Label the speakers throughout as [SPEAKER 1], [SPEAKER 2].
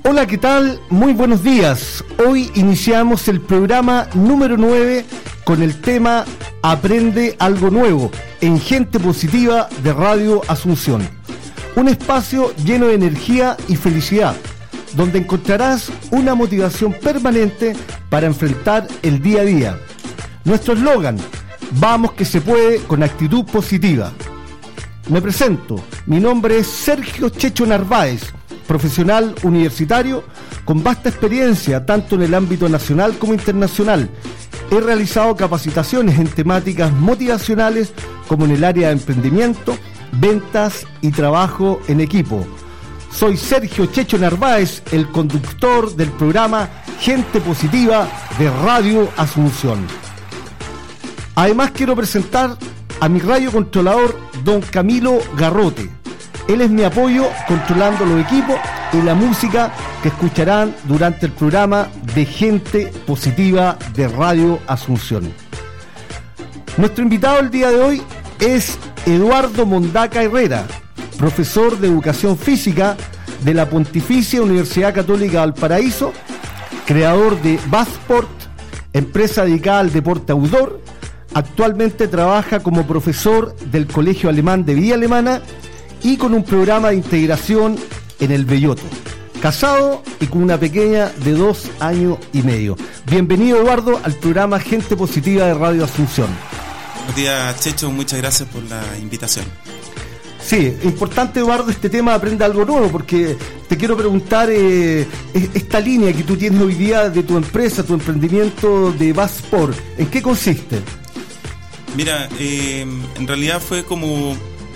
[SPEAKER 1] Hola, ¿qué tal? Muy buenos días. Hoy iniciamos el programa número 9 con el tema Aprende algo nuevo en Gente Positiva de Radio Asunción. Un espacio lleno de energía y felicidad, donde encontrarás una motivación permanente para enfrentar el día a día. Nuestro eslogan: vamos que se puede con actitud positiva. Me presento, mi nombre es Sergio Checho Narváez, profesional universitario con vasta experiencia tanto en el ámbito nacional como internacional. He realizado capacitaciones en temáticas motivacionales como en el área de emprendimiento, ventas y trabajo en equipo. Soy Sergio Checho Narváez, el conductor del programa Gente Positiva de Radio Asunción. Además quiero presentar a mi radiocontrolador, don Camilo Garrote. Él es mi apoyo controlando los equipos y la música que escucharán durante el programa de Gente Positiva de Radio Asunción. Nuestro invitado el día de hoy es Eduardo Mondaca Herrera, profesor de Educación Física de la Pontificia Universidad Católica de Valparaíso, creador de Basport, empresa dedicada al deporte outdoor. Actualmente trabaja como profesor del Colegio Alemán de Villa Alemana y con un programa de integración en el Belloto. Casado y con una pequeña de 2 años y medio. Bienvenido, Eduardo, al programa Gente Positiva de Radio Asunción.
[SPEAKER 2] Buenos días, Checho, muchas gracias por la invitación.
[SPEAKER 1] Sí, importante, Eduardo, este tema Aprende algo nuevo, porque te quiero preguntar esta línea que tú tienes hoy día de tu empresa, tu emprendimiento de Basport, ¿en qué consiste?
[SPEAKER 2] Mira, en realidad fue como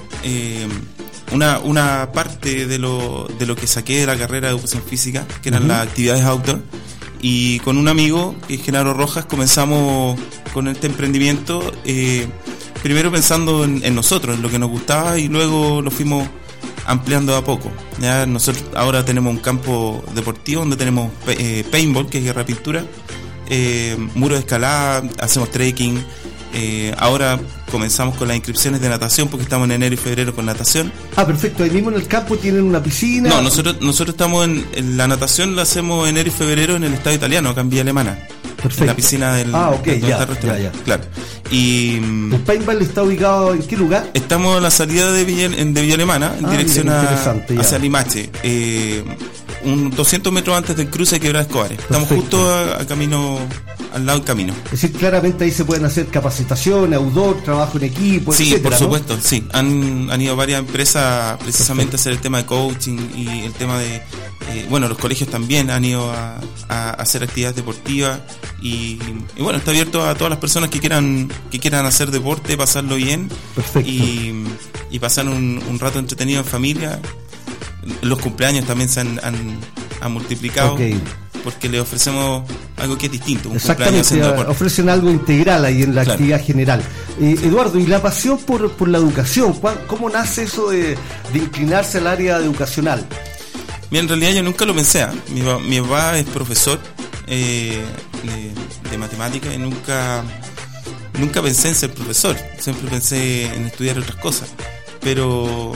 [SPEAKER 2] una parte de lo que saqué de la carrera de Educación Física, que eran las actividades outdoor, y con un amigo, que es Genaro Rojas, comenzamos con este emprendimiento, primero pensando en nosotros, en lo que nos gustaba, y luego lo fuimos ampliando a poco. Ya nosotros ahora tenemos un campo deportivo donde tenemos paintball, que es guerra pintura, muro de escalada, hacemos trekking. Ahora comenzamos con las inscripciones de natación porque estamos en enero y febrero con natación. Ah, perfecto. Ahí mismo en el campo tienen una piscina. No, nosotros estamos en la natación, la hacemos enero y febrero en el Estado Italiano, acá en Villa Alemana. Perfecto. En la piscina del
[SPEAKER 1] ya.
[SPEAKER 2] Claro. Y
[SPEAKER 1] ¿el paintball está ubicado en qué lugar?
[SPEAKER 2] Estamos a la salida de Villa Alemana, en dirección hacia Limache. 200 metros antes del cruce de Quebrada Escobares. Estamos justo a camino, al lado del camino. Es
[SPEAKER 1] decir, claramente ahí se pueden hacer capacitaciones, outdoor, trabajo en equipo,
[SPEAKER 2] sí,
[SPEAKER 1] etcétera,
[SPEAKER 2] por supuesto, ¿no? Sí. Han ido varias empresas precisamente a hacer el tema de coaching y el tema de... los colegios también han ido a hacer actividades deportivas y bueno, está abierto a todas las personas que quieran hacer deporte, pasarlo bien. Perfecto. Y pasar un rato entretenido en familia. Los cumpleaños también se han multiplicado, porque le ofrecemos algo que es distinto.
[SPEAKER 1] Exactamente, ofrecen algo integral ahí en la actividad general. Eduardo, ¿y la pasión por la educación? ¿Cómo nace eso de inclinarse al área educacional?
[SPEAKER 2] Mira, en realidad yo nunca lo pensé. Mi papá es profesor de matemáticas y nunca pensé en ser profesor. Siempre pensé en estudiar otras cosas. Pero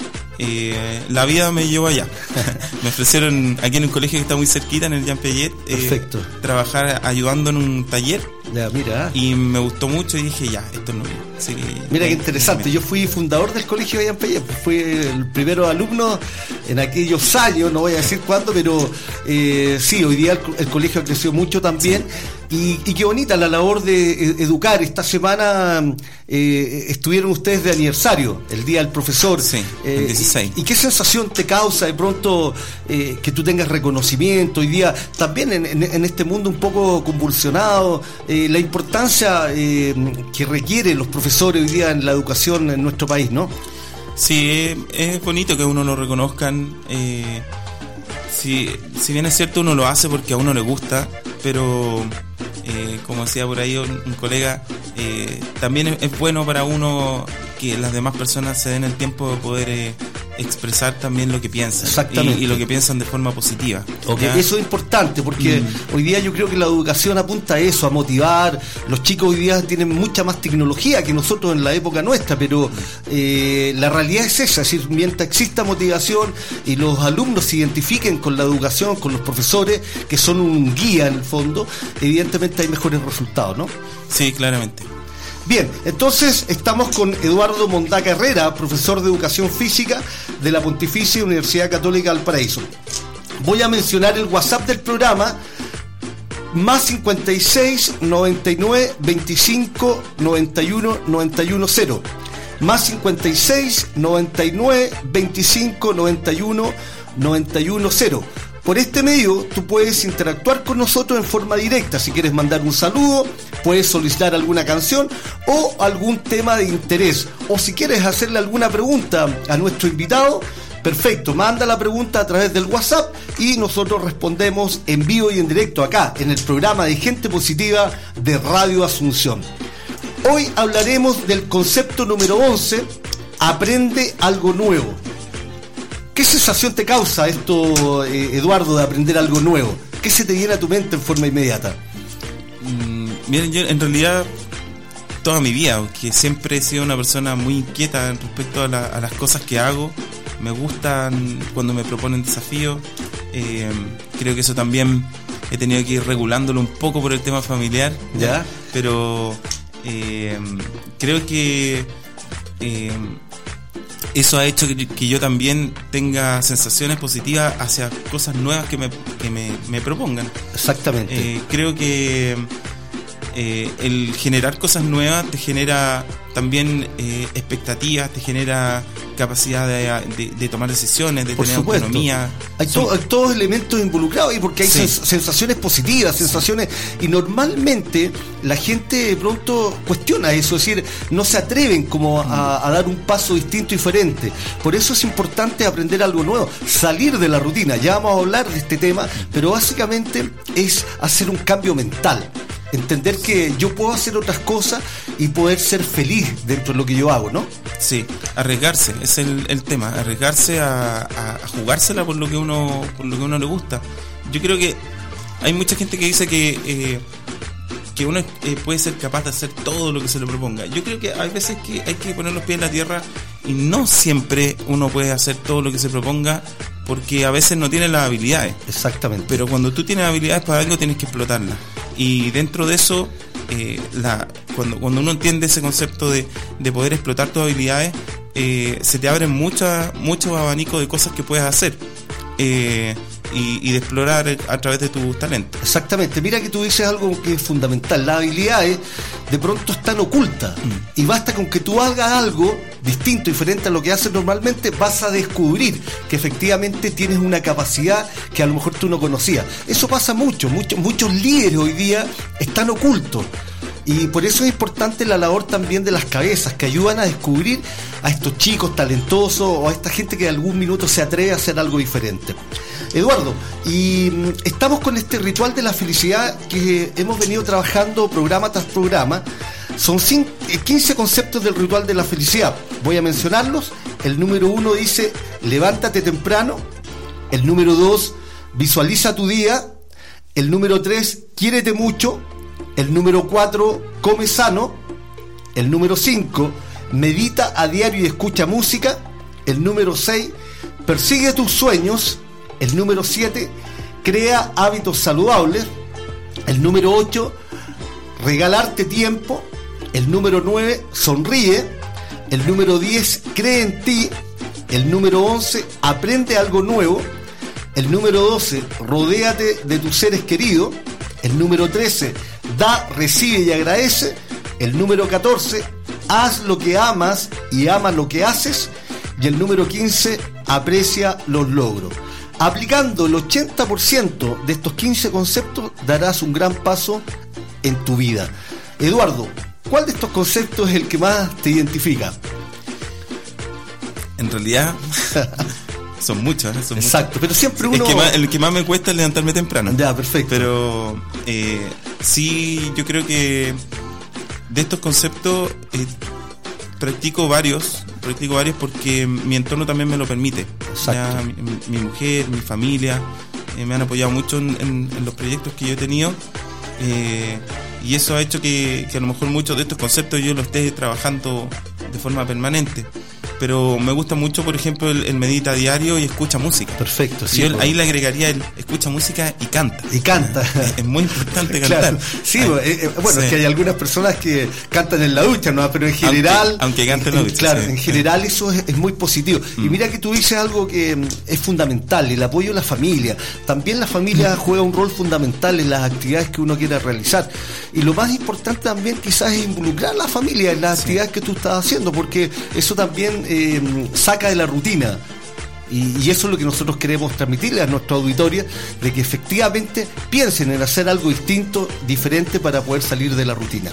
[SPEAKER 2] la vida me llevó allá. Me ofrecieron aquí en un colegio que está muy cerquita, en el Jean Piaget, trabajar ayudando en un taller. Ya, mira. Y me gustó mucho y dije, esto es lo mío. Así que,
[SPEAKER 1] mira qué interesante. Yo fui fundador del colegio de Jean Piaget, fui el primero alumno en aquellos años, no voy a decir cuándo, pero sí, hoy día el colegio ha crecido mucho también. Sí. Y qué bonita la labor de educar. Esta semana estuvieron ustedes de aniversario, el Día del Profesor.
[SPEAKER 2] Sí, el 16.
[SPEAKER 1] ¿Y qué sensación te causa de pronto que tú tengas reconocimiento hoy día, también en este mundo un poco convulsionado, la importancia que requieren los profesores hoy día en la educación en nuestro país, ¿no?
[SPEAKER 2] Sí, es bonito que uno lo reconozcan. Si bien es cierto, uno lo hace porque a uno le gusta, pero como decía por ahí un colega, también es bueno para uno que las demás personas se den el tiempo de poder expresar también lo que piensan.
[SPEAKER 1] Exactamente.
[SPEAKER 2] Y lo que piensan de forma positiva.
[SPEAKER 1] Okay. Eso es importante porque hoy día yo creo que la educación apunta a eso, a motivar. Los chicos hoy día tienen mucha más tecnología que nosotros en la época nuestra, pero la realidad es esa, es decir, mientras exista motivación y los alumnos se identifiquen con la educación, con los profesores, que son un guía en el fondo, evidentemente hay mejores resultados, ¿no?
[SPEAKER 2] Sí, claramente.
[SPEAKER 1] Bien, entonces estamos con Eduardo Mondaca Herrera, profesor de Educación Física de la Pontificia Universidad Católica Valparaíso. Voy a mencionar el WhatsApp del programa, más 56 99 25 91 91 0. Más 56 99 25 91 91 0. Por este medio tú puedes interactuar con nosotros en forma directa. Si quieres mandar un saludo, puedes solicitar alguna canción o algún tema de interés. O si quieres hacerle alguna pregunta a nuestro invitado, perfecto, manda la pregunta a través del WhatsApp y nosotros respondemos en vivo y en directo acá, en el programa de Gente Positiva de Radio Asunción. Hoy hablaremos del concepto número 11, aprende algo nuevo. ¿Qué sensación te causa esto, Eduardo, de aprender algo nuevo? ¿Qué se te viene a tu mente en forma inmediata?
[SPEAKER 2] Miren, yo en realidad toda mi vida, que siempre he sido una persona muy inquieta respecto a las cosas que hago. Me gustan cuando me proponen desafíos. Creo que eso también he tenido que ir regulándolo un poco por el tema familiar.
[SPEAKER 1] ¿Ya?
[SPEAKER 2] Pero creo que eso ha hecho que yo también tenga sensaciones positivas hacia cosas nuevas que me propongan.
[SPEAKER 1] Exactamente.
[SPEAKER 2] Creo que el generar cosas nuevas te genera también expectativas, te genera capacidad de tomar decisiones, de tener autonomía. Hay
[SPEAKER 1] todos elementos involucrados y porque hay sensaciones positivas, sensaciones, y normalmente la gente de pronto cuestiona eso, es decir, no se atreven como a dar un paso distinto, diferente. Por eso es importante aprender algo nuevo, salir de la rutina. Ya vamos a hablar de este tema, pero básicamente es hacer un cambio mental. Entender que yo puedo hacer otras cosas y poder ser feliz dentro de lo que yo hago, ¿no?
[SPEAKER 2] Sí, arriesgarse, es el tema, arriesgarse a jugársela por lo que uno le gusta. Yo creo que hay mucha gente que dice que uno puede ser capaz de hacer todo lo que se le proponga. Yo creo que hay veces que hay que poner los pies en la tierra y no siempre uno puede hacer todo lo que se proponga, porque a veces no tiene las habilidades.
[SPEAKER 1] Exactamente.
[SPEAKER 2] Pero cuando tú tienes habilidades para algo tienes que explotarlas. Y dentro de eso, cuando uno entiende ese concepto de poder explotar tus habilidades, se te abren muchos abanicos de cosas que puedes hacer y de explorar a través de tus talentos.
[SPEAKER 1] Exactamente. Mira que tú dices algo que es fundamental. Las habilidades de pronto están ocultas y basta con que tú hagas algo distinto, diferente a lo que haces normalmente, vas a descubrir que efectivamente tienes una capacidad que a lo mejor tú no conocías. Eso pasa muchos líderes hoy día están ocultos. Y por eso es importante la labor también de las cabezas que ayudan a descubrir a estos chicos talentosos o a esta gente que de algún minuto se atreve a hacer algo diferente. Eduardo, y estamos con este ritual de la felicidad que hemos venido trabajando programa tras programa. Son 15 conceptos del ritual de la felicidad. Voy a mencionarlos. El número 1 dice, levántate temprano. El número 2, visualiza tu día. El número 3, quiérete mucho. El número 4, come sano. El número 5, medita a diario y escucha música. El número 6, persigue tus sueños. El número 7, crea hábitos saludables. El número 8, regalarte tiempo. El número 9, sonríe. El número 10, cree en ti. El número 11, aprende algo nuevo. El número 12, rodéate de tus seres queridos. El número 13, da, recibe y agradece. El número 14, haz lo que amas y ama lo que haces. Y el número 15, aprecia los logros. Aplicando el 80% de estos 15 conceptos, darás un gran paso en tu vida. Eduardo, ¿cuál de estos conceptos es el que más te identifica?
[SPEAKER 2] En realidad son muchos.
[SPEAKER 1] Exacto, pero siempre uno...
[SPEAKER 2] El que más me cuesta es levantarme temprano.
[SPEAKER 1] Ya, perfecto.
[SPEAKER 2] Pero sí, yo creo que de estos conceptos practico varios practico varios porque mi entorno también me lo permite. Ya, mi mujer, mi familia me han apoyado mucho en los proyectos que yo he tenido, y eso ha hecho que a lo mejor muchos de estos conceptos yo los esté trabajando de forma permanente. Pero me gusta mucho, por ejemplo, el medita diario y escucha música.
[SPEAKER 1] Perfecto, sí.
[SPEAKER 2] Yo ahí le agregaría el escucha música y canta.
[SPEAKER 1] Y canta.
[SPEAKER 2] Es muy importante cantar.
[SPEAKER 1] Claro. Sí, bueno, sí. Es que hay algunas personas que cantan en la ducha, ¿no? Pero en general...
[SPEAKER 2] Aunque canten en la ducha.
[SPEAKER 1] Claro,
[SPEAKER 2] sí.
[SPEAKER 1] En general eso es muy positivo. Y mira que tú dices algo que es fundamental, el apoyo a la familia. También la familia juega un rol fundamental en las actividades que uno quiera realizar. Y lo más importante también quizás es involucrar a la familia en las actividades que tú estás haciendo, porque eso también saca de la rutina. Y eso es lo que nosotros queremos transmitirle a nuestra auditoria, de que efectivamente piensen en hacer algo distinto, diferente, para poder salir de la rutina.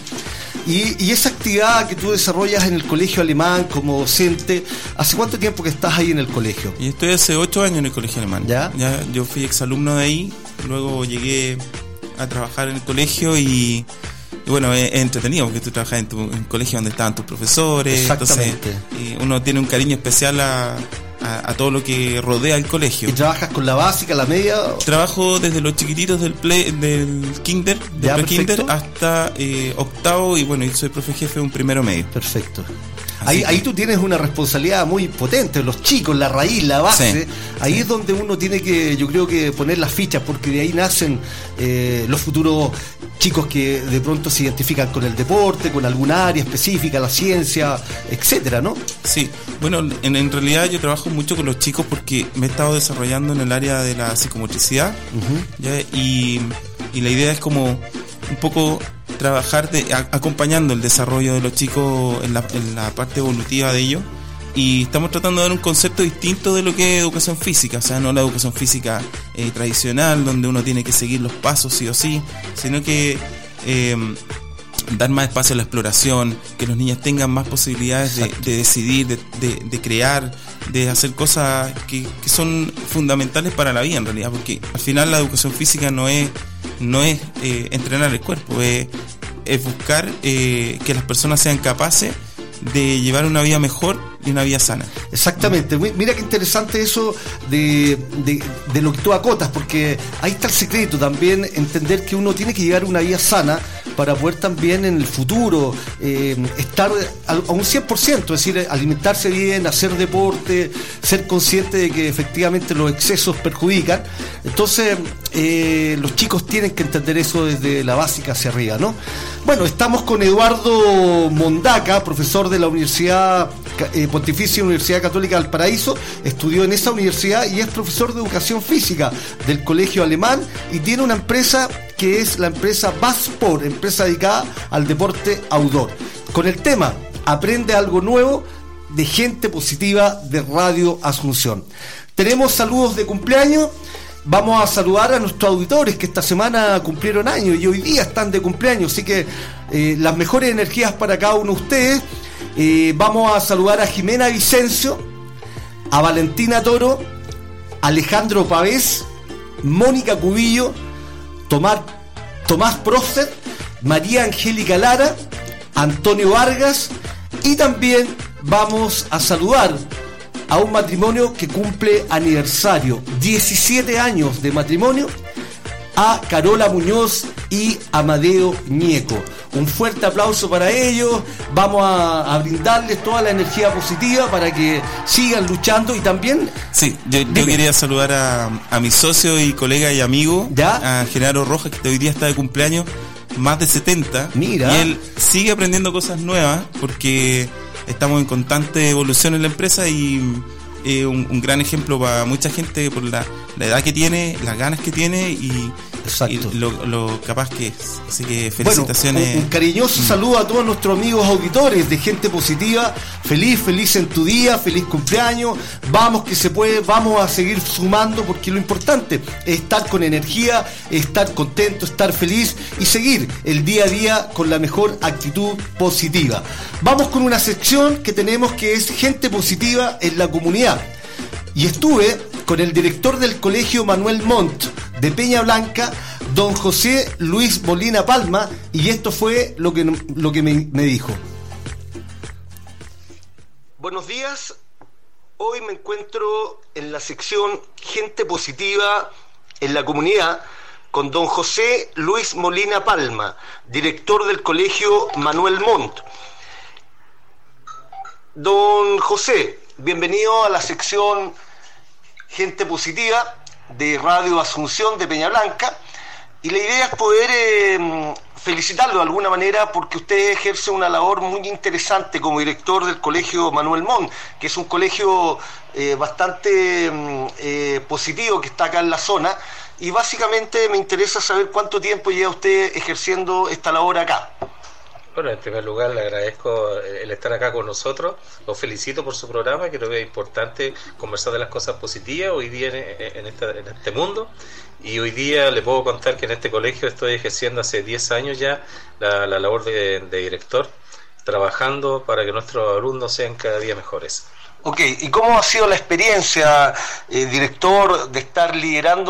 [SPEAKER 1] Y esa actividad que tú desarrollas en el Colegio Alemán como docente, ¿hace cuánto tiempo que estás ahí en el colegio?
[SPEAKER 2] Y estoy hace 8 años en el Colegio Alemán.
[SPEAKER 1] ¿Ya?
[SPEAKER 2] Yo fui exalumno de ahí, luego llegué a trabajar en el colegio y bueno, es entretenido porque tú trabajas en un colegio donde estaban tus profesores.
[SPEAKER 1] Exactamente.
[SPEAKER 2] Entonces, uno tiene un cariño especial a todo lo que rodea el colegio.
[SPEAKER 1] ¿Y trabajas con la básica, la media?
[SPEAKER 2] Trabajo desde los chiquititos del kinder, del pre-kinder hasta octavo, y bueno, y soy profe jefe de un primero medio.
[SPEAKER 1] Perfecto. Ahí tú tienes una responsabilidad muy potente, los chicos, la raíz, la base. Sí, ahí es donde uno tiene que, yo creo que poner las fichas, porque de ahí nacen los futuros chicos que de pronto se identifican con el deporte, con alguna área específica, la ciencia, etcétera, ¿no?
[SPEAKER 2] Sí, bueno, en realidad yo trabajo mucho con los chicos porque me he estado desarrollando en el área de la psicomotricidad, ¿ya? Y la idea es como un poco trabajar acompañando el desarrollo de los chicos en la parte evolutiva de ellos, y estamos tratando de dar un concepto distinto de lo que es educación física, o sea, no la educación física tradicional, donde uno tiene que seguir los pasos sí o sí, sino que dar más espacio a la exploración, que los niños tengan más posibilidades de decidir, de crear, de hacer cosas que son fundamentales para la vida en realidad, porque al final la educación física no es entrenar el cuerpo, es buscar que las personas sean capaces de llevar una vida mejor y una vida sana.
[SPEAKER 1] Exactamente. Mira qué interesante eso de lo que tú acotas, porque ahí está el secreto también, entender que uno tiene que llevar una vida sana para poder también en el futuro estar a un 100%, es decir, alimentarse bien, hacer deporte, ser consciente de que efectivamente los excesos perjudican. Entonces los chicos tienen que entender eso desde la básica hacia arriba, ¿no? Bueno, estamos con Eduardo Mondaca, profesor de la Universidad Pontificia Universidad Católica del Paraíso. Estudió en esa universidad y es profesor de educación física del Colegio Alemán, y tiene una empresa que es la empresa Basport, empresa dedicada al deporte outdoor, con el tema Aprende algo nuevo, de Gente Positiva de Radio Asunción. Tenemos saludos de cumpleaños. Vamos a saludar a nuestros auditores que esta semana cumplieron años y hoy día están de cumpleaños, así que las mejores energías para cada uno de ustedes. Vamos a saludar a Jimena Vicencio, a Valentina Toro, Alejandro Pavés, Mónica Cubillo, Tomás Prócer, María Angélica Lara, Antonio Vargas, y también vamos a saludar a un matrimonio que cumple aniversario, 17 años de matrimonio, a Carola Muñoz y Amadeo Ñeco. Un fuerte aplauso para ellos. Vamos a brindarles toda la energía positiva para que sigan luchando. Y también...
[SPEAKER 2] Sí, yo quería saludar a mi socio y colega y amigo, ¿ya? A Genaro Rojas, que hoy día está de cumpleaños, más de 70.
[SPEAKER 1] Mira.
[SPEAKER 2] Y él sigue aprendiendo cosas nuevas porque estamos en constante evolución en la empresa, y un gran ejemplo para mucha gente por la edad que tiene, las ganas que tiene y lo capaz que es. Así que felicitaciones.
[SPEAKER 1] Bueno, un cariñoso saludo a todos nuestros amigos auditores de Gente Positiva. Feliz en tu día, feliz cumpleaños. Vamos que se puede, vamos a seguir sumando, porque lo importante es estar con energía, estar contento, estar feliz y seguir el día a día con la mejor actitud positiva. Vamos con una sección que tenemos, que es Gente Positiva en la Comunidad. Y estuve con el director del Colegio Manuel Montt de Peña Blanca, don José Luis Molina Palma, y esto fue lo que me dijo. Buenos días. Hoy me encuentro en la sección Gente Positiva en la Comunidad con don José Luis Molina Palma, director del Colegio Manuel Montt. Don José, bienvenido a la sección Gente Positiva de Radio Asunción de Peña Blanca, y la idea es poder felicitarlo de alguna manera porque usted ejerce una labor muy interesante como director del Colegio Manuel Montt, que es un colegio bastante positivo que está acá en la zona, y básicamente me interesa saber cuánto tiempo lleva usted ejerciendo esta labor acá.
[SPEAKER 3] Bueno, en primer lugar le agradezco el estar acá con nosotros, lo felicito por su programa, creo que es importante conversar de las cosas positivas hoy día en este mundo, y hoy día le puedo contar que en este colegio estoy ejerciendo hace 10 años ya la labor de director, trabajando para que nuestros alumnos sean cada día mejores.
[SPEAKER 1] Ok, ¿y cómo ha sido la experiencia, director, de estar liderando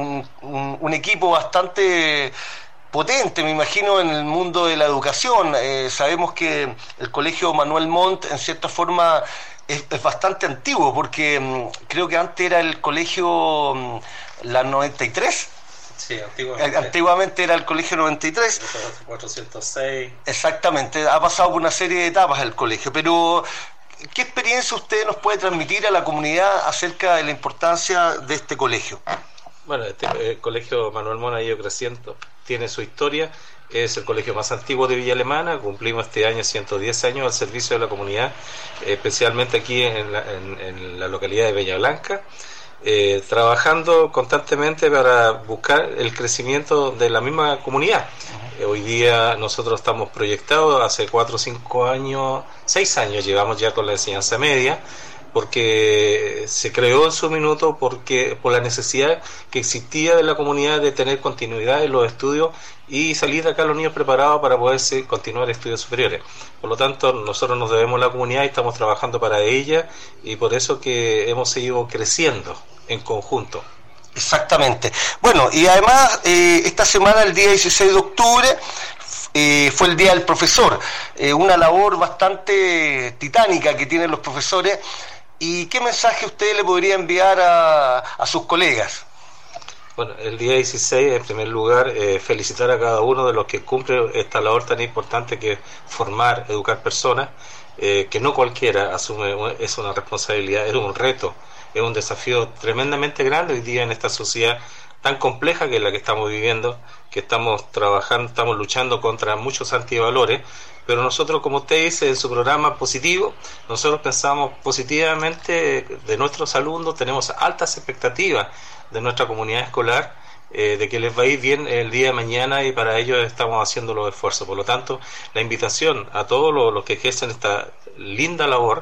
[SPEAKER 1] un equipo bastante potente, me imagino, en el mundo de la educación? Sabemos que el Colegio Manuel Montt, en cierta forma, es bastante antiguo, porque creo que antes era el Colegio La 93.
[SPEAKER 3] Sí,
[SPEAKER 1] antiguamente era el Colegio 93.
[SPEAKER 3] 406.
[SPEAKER 1] Exactamente, ha pasado por una serie de etapas el colegio, pero ¿qué experiencia usted nos puede transmitir a la comunidad acerca de la importancia de este colegio?
[SPEAKER 3] Bueno, el Colegio Manuel Montt ha ido creciendo, tiene su historia, es el colegio más antiguo de Villa Alemana, cumplimos este año 110 años al servicio de la comunidad, especialmente aquí en la localidad de Peña Blanca, trabajando constantemente para buscar el crecimiento de la misma comunidad. Hoy día nosotros estamos proyectados, hace 4 o 5 años, 6 años llevamos ya con la enseñanza media, porque se creó en su minuto por la necesidad que existía de la comunidad de tener continuidad en los estudios y salir de acá los niños preparados para poder continuar estudios superiores. Por lo tanto, nosotros nos debemos a la comunidad y estamos trabajando para ella, y por eso que hemos seguido creciendo en conjunto.
[SPEAKER 1] Exactamente. Bueno, y además esta semana, el día 16 de octubre, fue el Día del Profesor, una labor bastante titánica que tienen los profesores. ¿Y qué mensaje usted le podría enviar a sus colegas?
[SPEAKER 3] Bueno, el día 16, en primer lugar, felicitar a cada uno de los que cumplen esta labor tan importante que es formar, educar personas, que no cualquiera asume, es una responsabilidad, es un reto, es un desafío tremendamente grande hoy día en esta sociedad tan compleja que es la que estamos viviendo, que estamos trabajando, estamos luchando contra muchos antivalores, pero nosotros, como usted dice en su programa positivo, nosotros pensamos positivamente de nuestros alumnos, tenemos altas expectativas de nuestra comunidad escolar, de que les va a ir bien el día de mañana, y para ello estamos haciendo los esfuerzos. Por lo tanto, la invitación a todos los que ejercen esta linda labor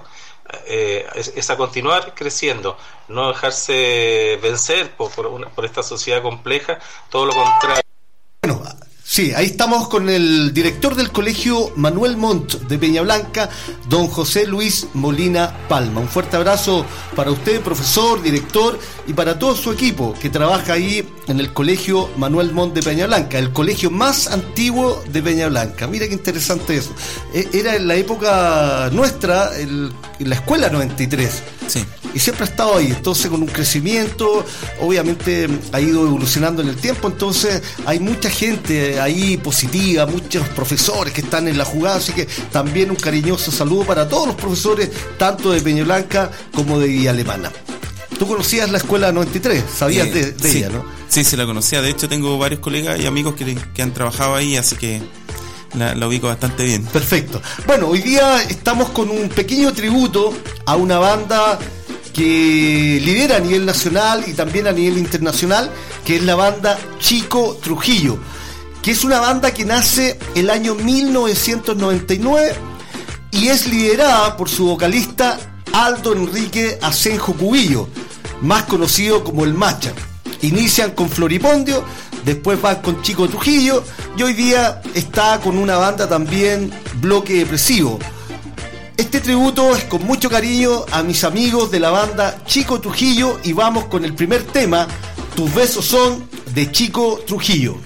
[SPEAKER 3] es a continuar creciendo, no dejarse vencer por esta sociedad compleja, todo lo contrario.
[SPEAKER 1] Bueno, sí, ahí estamos con el director del Colegio Manuel Montt de Peña Blanca, don José Luis Molina Palma. Un fuerte abrazo para usted, profesor, director, y para todo su equipo que trabaja ahí en el Colegio Manuel Montt de Peña Blanca, el colegio más antiguo de Peña Blanca. Mira qué interesante eso. Era en la época nuestra, la escuela 93.
[SPEAKER 2] Sí.
[SPEAKER 1] Y siempre ha estado ahí, entonces con un crecimiento, obviamente ha ido evolucionando en el tiempo, entonces hay mucha gente ahí positiva, muchos profesores que están en la jugada, así que también un cariñoso saludo para todos los profesores, tanto de Peña Blanca como de Villa Alemana. Tú conocías la escuela 93, sabías de
[SPEAKER 2] sí,
[SPEAKER 1] ella, ¿no?
[SPEAKER 2] Sí, se la conocía, de hecho tengo varios colegas y amigos que han trabajado ahí, así que la ubico bastante bien.
[SPEAKER 1] Perfecto. Bueno, hoy día estamos con un pequeño tributo a una banda que lidera a nivel nacional y también a nivel internacional, que es la banda Chico Trujillo, que es una banda que nace el año 1999 y es liderada por su vocalista Aldo Enrique Asenjo Cubillo, más conocido como el Macha. Inician con Floripondio, después van con Chico Trujillo y hoy día está con una banda también, Bloque Depresivo. Este tributo es con mucho cariño a mis amigos de la banda Chico Trujillo, y vamos con el primer tema, Tus besos son, de Chico Trujillo.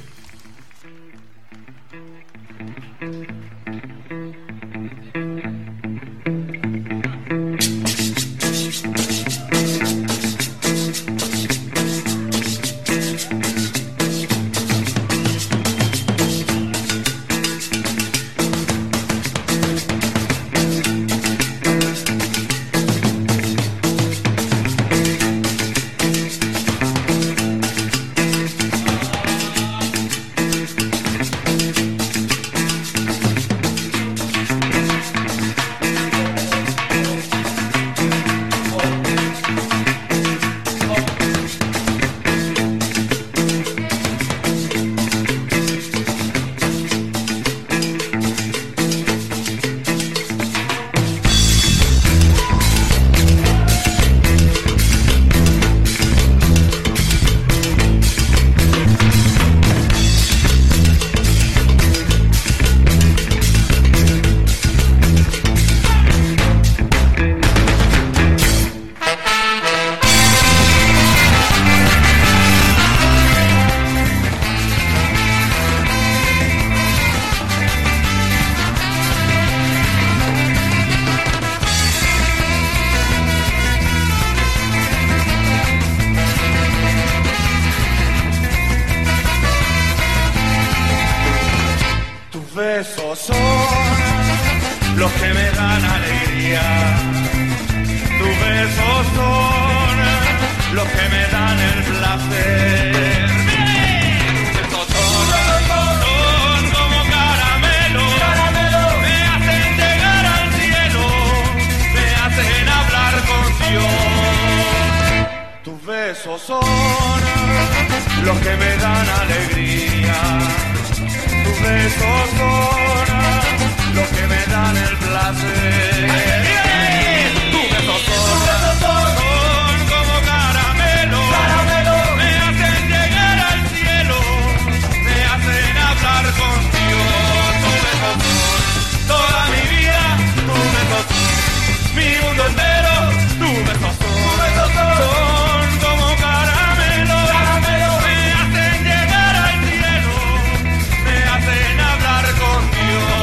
[SPEAKER 4] placer. Estos son como caramelo, me hacen llegar al cielo, me hacen hablar con Dios. Tus besos son los que me dan alegría, tus besos son los que me dan el placer. Tus besos son como caramelo, me hacen llegar al cielo, me hacen hablar con Dios. Tus besos son toda mi vida, tus besos son mi mundo entero, tus besos son como caramelo, me hacen llegar al cielo, me hacen hablar con Dios.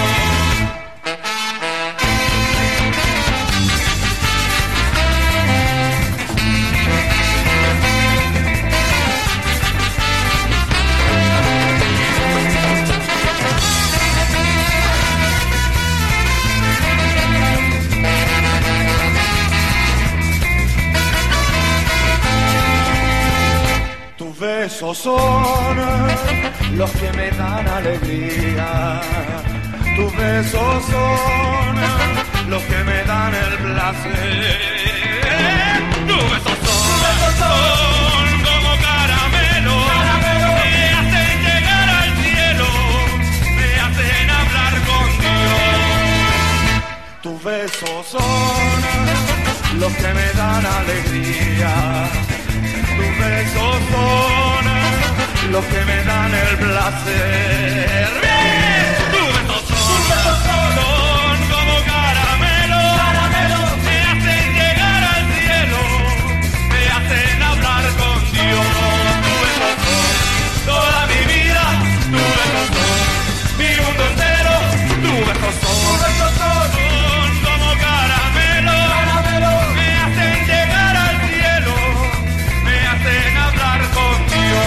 [SPEAKER 4] Tus besos son los que me dan alegría, tus besos son los que me dan el placer. Tus besos son como caramelo, me hacen llegar al cielo, me hacen hablar con Dios. Tus besos son los que me dan alegría, tus besos son los que me dan el placer. Tus besos son como caramelo, me hacen llegar al cielo, me hacen hablar con Dios. Tus besos son toda mi vida, tus besos son mi mundo entero, tus besos son como caramelo, me hacen llegar al cielo, me hacen hablar con Dios.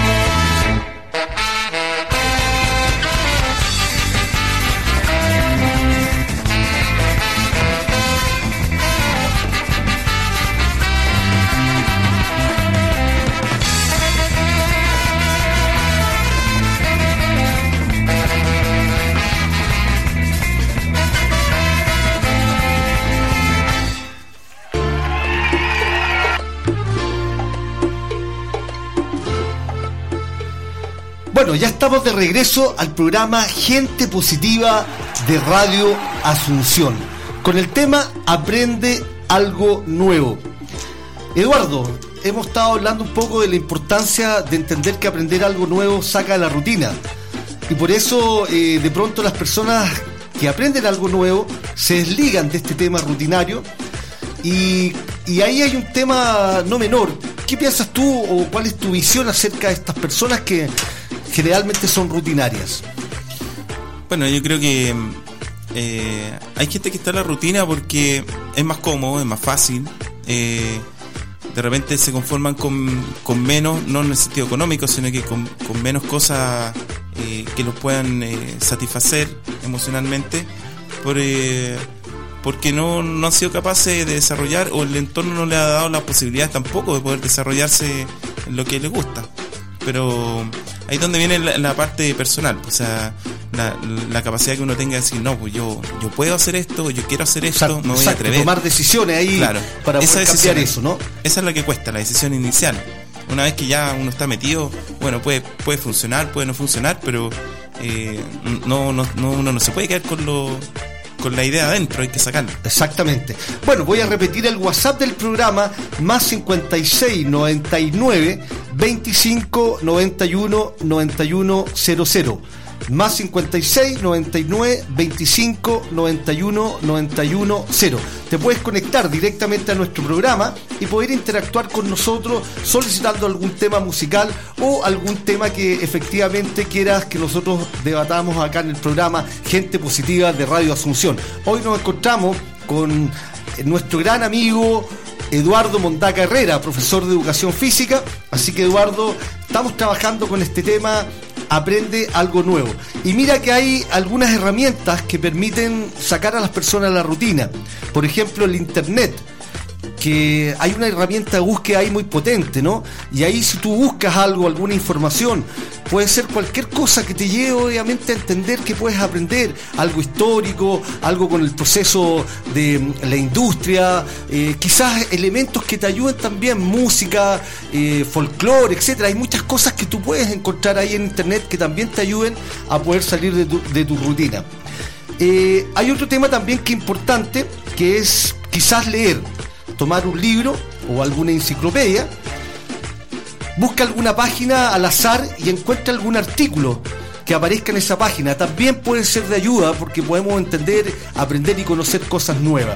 [SPEAKER 1] Bueno, ya estamos de regreso al programa Gente Positiva de Radio Asunción, con el tema Aprende Algo Nuevo. Eduardo, hemos estado hablando un poco de la importancia de entender que aprender algo nuevo saca de la rutina. Y por eso, de pronto, las personas que aprenden algo nuevo se desligan de este tema rutinario. Y ahí hay un tema no menor. ¿Qué piensas tú o cuál es tu visión acerca de estas personas que generalmente son rutinarias?
[SPEAKER 2] Bueno, yo creo que hay gente que está en la rutina porque es más cómodo, es más fácil. De repente se conforman con menos, no en el sentido económico, sino que con menos cosas que los puedan satisfacer emocionalmente, porque no han sido capaces de desarrollar, o el entorno no le ha dado la posibilidad tampoco de poder desarrollarse en lo que les gusta. Pero ahí es donde viene la parte personal, o sea, la capacidad que uno tenga de decir, no, pues yo puedo hacer esto, yo quiero hacer esto, me voy a atrever.
[SPEAKER 1] Tomar decisiones ahí, claro, para poder cambiar eso, ¿no? Esa
[SPEAKER 2] es la que cuesta, la decisión inicial. Una vez que ya uno está metido, bueno, puede funcionar, puede no funcionar, pero uno no se puede quedar con la idea adentro, hay que sacarla.
[SPEAKER 1] Exactamente. Bueno, voy a repetir el WhatsApp del programa, más 56 99 25 91 91 00. Más 56 99 25 91 91 0. Te puedes conectar directamente a nuestro programa y poder interactuar con nosotros solicitando algún tema musical o algún tema que efectivamente quieras que nosotros debatamos acá en el programa Gente Positiva de Radio Asunción. Hoy nos encontramos con nuestro gran amigo Eduardo Mondaca Herrera, profesor de Educación Física. Así que, Eduardo, estamos trabajando con este tema Aprende Algo Nuevo. Y mira que hay algunas herramientas que permiten sacar a las personas de la rutina. Por ejemplo, el Internet, que hay una herramienta de búsqueda ahí muy potente, ¿no? Y ahí si tú buscas algo, alguna información, puede ser cualquier cosa que te lleve obviamente a entender que puedes aprender algo histórico, algo con el proceso de la industria, quizás elementos que te ayuden también, música, folclore, etcétera. Hay muchas cosas que tú puedes encontrar ahí en internet que también te ayuden a poder salir de tu rutina. Hay otro tema también que es importante, que es quizás leer, tomar un libro o alguna enciclopedia, busca alguna página al azar y encuentra algún artículo que aparezca en esa página. También puede ser de ayuda porque podemos entender, aprender y conocer cosas nuevas.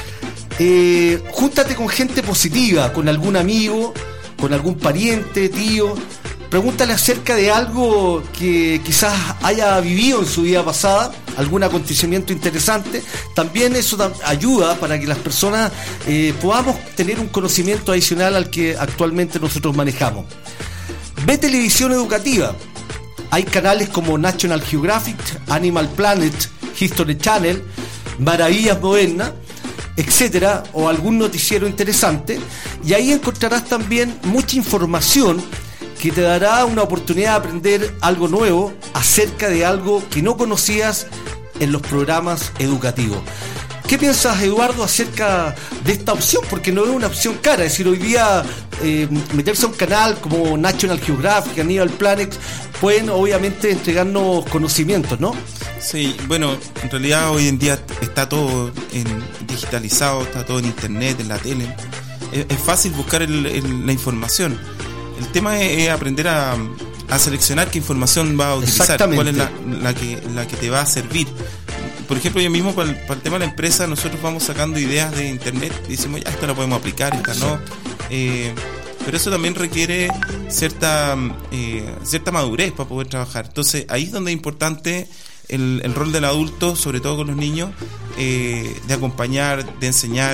[SPEAKER 1] Júntate con gente positiva, con algún amigo, con algún pariente, tío. Pregúntale acerca de algo que quizás haya vivido en su vida pasada, algún acontecimiento interesante. También eso ayuda para que las personas podamos tener un conocimiento adicional al que actualmente nosotros manejamos. Ve televisión educativa. Hay canales como National Geographic, Animal Planet, History Channel, Maravillas Modernas, etcétera, o algún noticiero interesante, y ahí encontrarás también mucha información que te dará una oportunidad de aprender algo nuevo acerca de algo que no conocías en los programas educativos. ¿Qué piensas, Eduardo, acerca de esta opción? Porque no es una opción cara, es decir, hoy día meterse a un canal como National Geographic, Animal Planet, pueden obviamente entregarnos conocimientos, ¿no?
[SPEAKER 2] Sí, bueno, en realidad hoy en día está todo digitalizado, está todo en internet, en la tele. Es fácil buscar la información. El tema es aprender a seleccionar qué información va a utilizar, cuál es la que te va a servir. Por ejemplo, yo mismo para el tema de la empresa, nosotros vamos sacando ideas de internet y decimos, ya, esta la podemos aplicar, esta no. Pero eso también requiere cierta madurez para poder trabajar. Entonces, ahí es donde es importante el rol del adulto, sobre todo con los niños, de acompañar, de enseñar,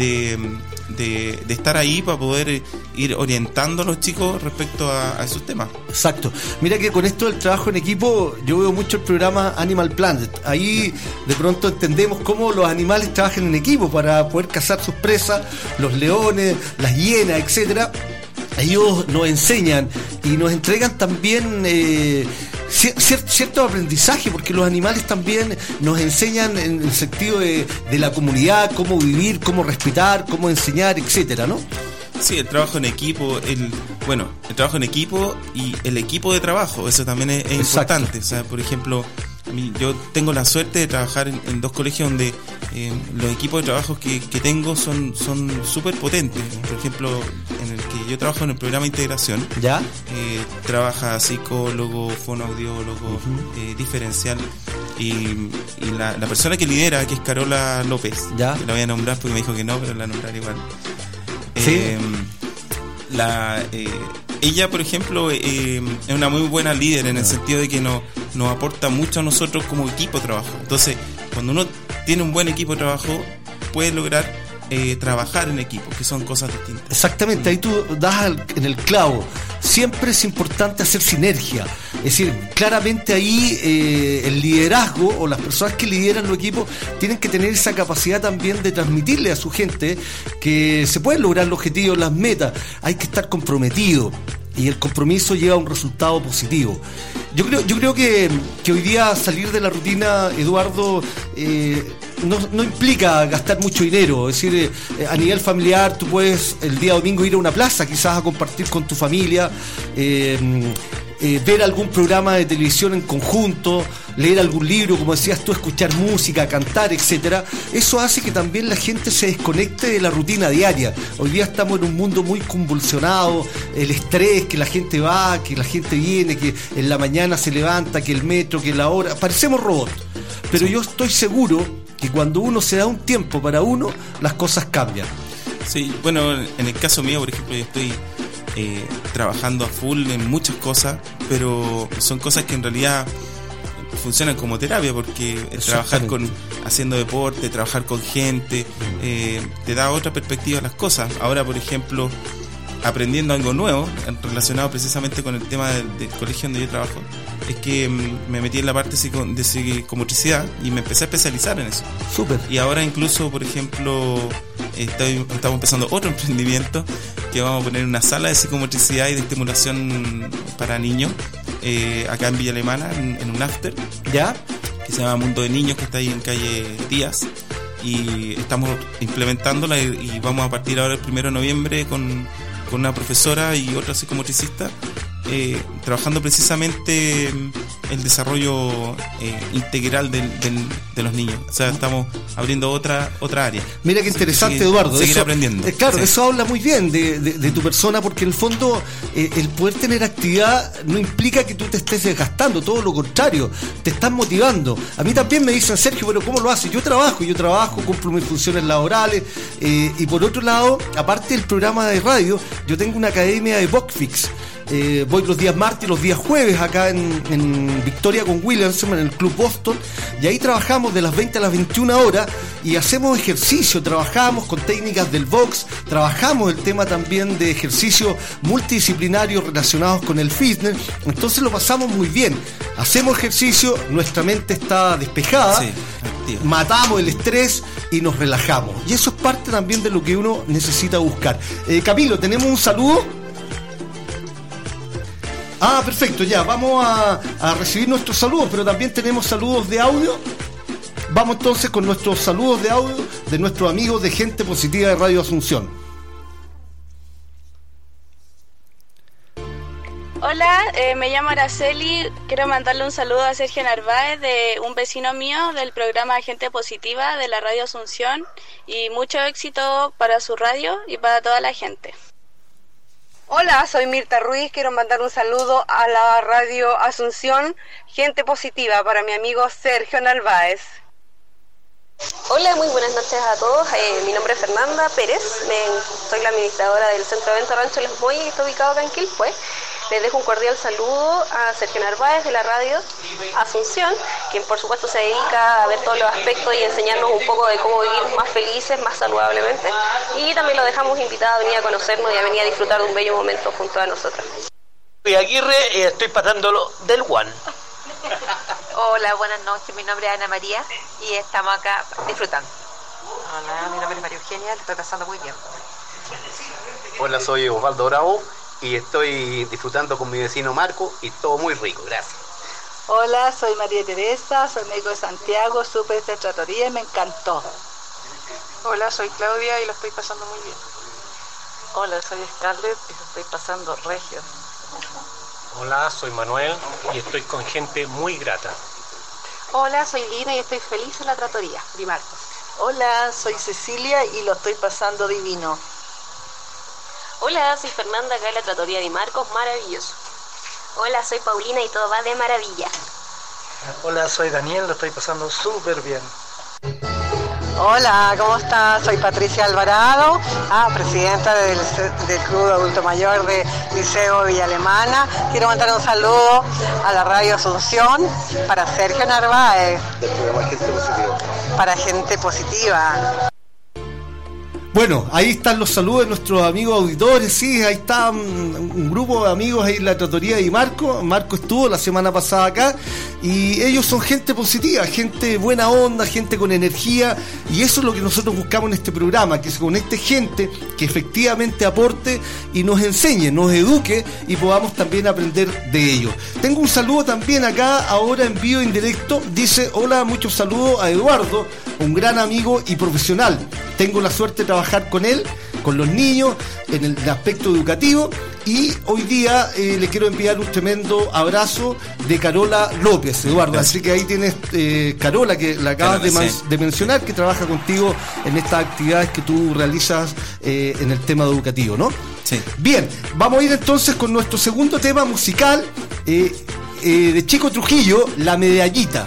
[SPEAKER 2] de estar ahí para poder ir orientando a los chicos respecto a esos temas.
[SPEAKER 1] Exacto. Mira que con esto del trabajo en equipo, yo veo mucho el programa Animal Planet. Ahí de pronto entendemos cómo los animales trabajan en equipo para poder cazar sus presas, los leones, las hienas, etcétera. Ellos nos enseñan y nos entregan también cierto aprendizaje, porque los animales también nos enseñan en el sentido de la comunidad, cómo vivir, cómo respetar, cómo enseñar, etcétera, ¿no?
[SPEAKER 2] Sí, el trabajo en equipo, el trabajo en equipo y el equipo de trabajo, eso también es importante. O sea, por ejemplo, yo tengo la suerte de trabajar en dos colegios donde los equipos de trabajo que tengo son súper potentes. Por ejemplo, en el que yo trabajo en el programa de integración,
[SPEAKER 1] ¿ya?
[SPEAKER 2] Trabaja psicólogo, fonoaudiólogo, diferencial, y la persona que lidera, que es Carola López, ¿ya? La voy a nombrar porque me dijo que no, pero la nombraré igual. ¿Sí? Ella, por ejemplo, es una muy buena líder en el sentido de que nos aporta mucho a nosotros como equipo de trabajo. Entonces, cuando uno tiene un buen equipo de trabajo, puede lograr trabajar en equipo, que son cosas distintas.
[SPEAKER 1] Exactamente, ahí tú das en el clavo. Siempre es importante hacer sinergia. Es decir, claramente ahí el liderazgo o las personas que lideran los equipos tienen que tener esa capacidad también de transmitirle a su gente que se pueden lograr los objetivos, las metas. Hay que estar comprometido y el compromiso lleva a un resultado positivo. Yo creo que hoy día salir de la rutina, Eduardo, no implica gastar mucho dinero. Es decir, a nivel familiar tú puedes el día domingo ir a una plaza quizás a compartir con tu familia, ver algún programa de televisión en conjunto, leer algún libro, como decías tú, escuchar música, cantar, etcétera. Eso hace que también la gente se desconecte de la rutina diaria. Hoy día estamos en un mundo muy convulsionado, el estrés, que la gente va, que la gente viene, que en la mañana se levanta, que el metro, que la hora, parecemos robots. Pero yo estoy seguro que cuando uno se da un tiempo para uno, las cosas cambian.
[SPEAKER 2] Sí, bueno, en el caso mío, por ejemplo, yo estoy trabajando a full en muchas cosas, pero son cosas que en realidad funcionan como terapia, porque trabajar haciendo deporte, trabajar con gente, te da otra perspectiva a las cosas. Ahora, por ejemplo, aprendiendo algo nuevo relacionado precisamente con el tema del colegio donde yo trabajo, es que me metí en la parte de psicomotricidad y me empecé a especializar en eso.
[SPEAKER 1] Súper.
[SPEAKER 2] Y ahora incluso, por ejemplo, estamos empezando otro emprendimiento que vamos a poner una sala de psicomotricidad y de estimulación para niños acá en Villa Alemana, en un after,
[SPEAKER 1] ¿ya?
[SPEAKER 2] Que se llama Mundo de Niños, que está ahí en calle Díaz, y estamos implementándola y vamos a partir ahora el 1 de noviembre con una profesora y otra psicomotricista, trabajando precisamente el desarrollo integral de los niños. O sea, estamos abriendo otra área.
[SPEAKER 1] Mira qué interesante, Eduardo.
[SPEAKER 2] Seguir aprendiendo.
[SPEAKER 1] Claro, sí. Eso habla muy bien de tu persona, porque en el fondo el poder tener actividad no implica que tú te estés desgastando, todo lo contrario, te estás motivando. A mí también me dicen, Sergio, pero ¿cómo lo haces? Yo trabajo, cumplo mis funciones laborales, y por otro lado, aparte del programa de radio, yo tengo una academia de Boxfix. Voy los días martes y los días jueves acá en Victoria con Williamson, en el Club Boston, y ahí trabajamos de las 20 a las 21 horas y hacemos ejercicio, trabajamos con técnicas del box, trabajamos el tema también de ejercicios multidisciplinarios relacionados con el fitness. Entonces lo pasamos muy bien, hacemos ejercicio, nuestra mente está despejada, sí, matamos el estrés y nos relajamos, y eso es parte también de lo que uno necesita buscar. Camilo, tenemos un saludo. Ah, perfecto, ya, vamos a recibir nuestros saludos, pero también tenemos saludos de audio. Vamos entonces con nuestros saludos de audio de nuestros amigos de Gente Positiva de Radio Asunción.
[SPEAKER 5] Hola, me llamo Araceli, quiero mandarle un saludo a Sergio Narváez, de un vecino mío del programa Gente Positiva de la Radio Asunción, y mucho éxito para su radio y para toda la gente.
[SPEAKER 6] Hola, soy Mirta Ruiz, quiero mandar un saludo a la Radio Asunción, Gente Positiva, para mi amigo Sergio Narváez.
[SPEAKER 7] Hola, muy buenas noches a todos, mi nombre es Fernanda Pérez, soy la administradora del Centro de Venta Rancho Los Muelles, que está ubicado acá en Quilpué. Les dejo un cordial saludo a Sergio Narváez de la Radio Asunción, quien por supuesto se dedica a ver todos los aspectos y enseñarnos un poco de cómo vivir más felices, más saludablemente. Y también lo dejamos invitado a venir a conocernos y a venir a disfrutar de un bello momento junto a nosotros.
[SPEAKER 8] Soy Aguirre, estoy pasándolo del One.
[SPEAKER 9] Hola, buenas noches, mi nombre es Ana María y estamos acá disfrutando. Hola, mi nombre es María Eugenia, lo estoy pasando muy bien.
[SPEAKER 10] Hola, soy Osvaldo Bravo y estoy disfrutando con mi vecino Marco y todo muy rico, gracias.
[SPEAKER 11] Hola, soy María Teresa, soy médico de Santiago, supe esta tratoría y me encantó.
[SPEAKER 12] Hola, soy Claudia y lo estoy pasando muy bien.
[SPEAKER 13] Hola, soy Scarlett y lo estoy pasando regio.
[SPEAKER 14] Hola, soy Manuel y estoy con gente muy grata.
[SPEAKER 15] Hola, soy Lina y estoy feliz en la tratoría, Di Marcos.
[SPEAKER 11] Hola, soy Cecilia y lo estoy pasando divino.
[SPEAKER 16] Hola, soy Fernanda, acá en la tratoría Di Marcos, maravilloso.
[SPEAKER 17] Hola, soy Paulina y todo va de maravilla.
[SPEAKER 18] Hola, soy Daniel, lo estoy pasando súper bien.
[SPEAKER 19] Hola, ¿cómo estás? Soy Patricia Alvarado, presidenta del Club de Adulto Mayor de Liceo Villa Alemana. Quiero mandar un saludo a la Radio Asunción para Sergio Narváez.
[SPEAKER 10] Del programa Gente Positiva.
[SPEAKER 19] Para Gente Positiva.
[SPEAKER 1] Bueno, ahí están los saludos de nuestros amigos auditores, sí, ahí está un grupo de amigos ahí en la tratoría de Marco. Marco estuvo la semana pasada acá y ellos son gente positiva, gente buena onda, gente con energía, y eso es lo que nosotros buscamos en este programa, que se conecte gente que efectivamente aporte y nos enseñe, nos eduque y podamos también aprender de ellos. Tengo un saludo también acá, ahora en vivo en directo, dice: hola, muchos saludos a Eduardo, un gran amigo y profesional. Tengo la suerte de trabajar con él, con los niños, en el aspecto educativo, y hoy día le quiero enviar un tremendo abrazo de Carola López, Eduardo. Gracias. Así que ahí tienes Carola, que la acabas de mencionar, que trabaja contigo en estas actividades que tú realizas en el tema educativo, ¿no?
[SPEAKER 2] Sí.
[SPEAKER 1] Bien, vamos a ir entonces con nuestro segundo tema musical de Chico Trujillo, La Medallita.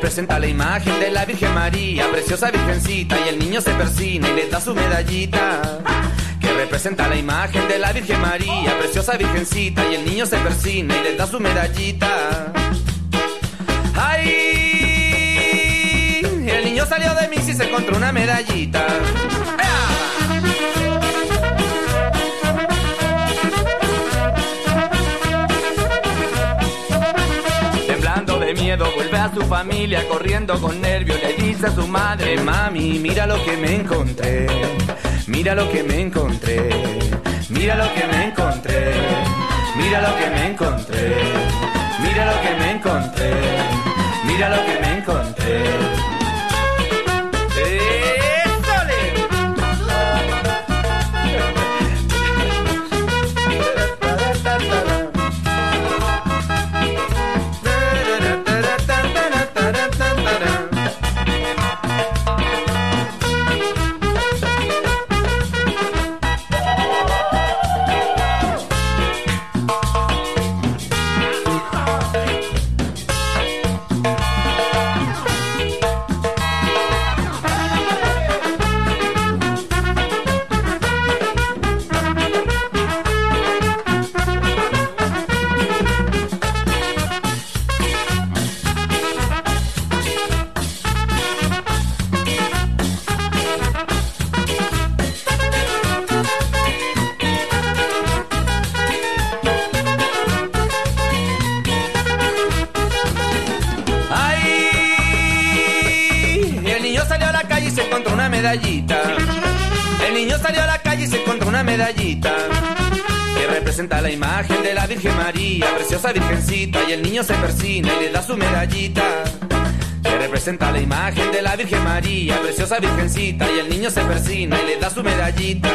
[SPEAKER 20] representa la imagen de la Virgen María, preciosa virgencita, y el niño se persina y le da su medallita. Que representa la imagen de la Virgen María, preciosa virgencita, y el niño se persina y le da su medallita. ¡Ay! El niño salió de misa y se encontró una medallita. Temblando de miedo vuelve a su familia, corriendo con nervios le dice a su madre: mami, mira lo que me encontré, mira lo que me encontré, mira lo que me encontré, mira lo que me encontré, mira lo que me encontré, mira lo que me encontré. El niño salió a la calle y se encontró una medallita que representa la imagen de la Virgen María, preciosa virgencita, y el niño se persina y le da su medallita. Que representa la imagen de la Virgen María, preciosa virgencita, y el niño se persina y le da su medallita.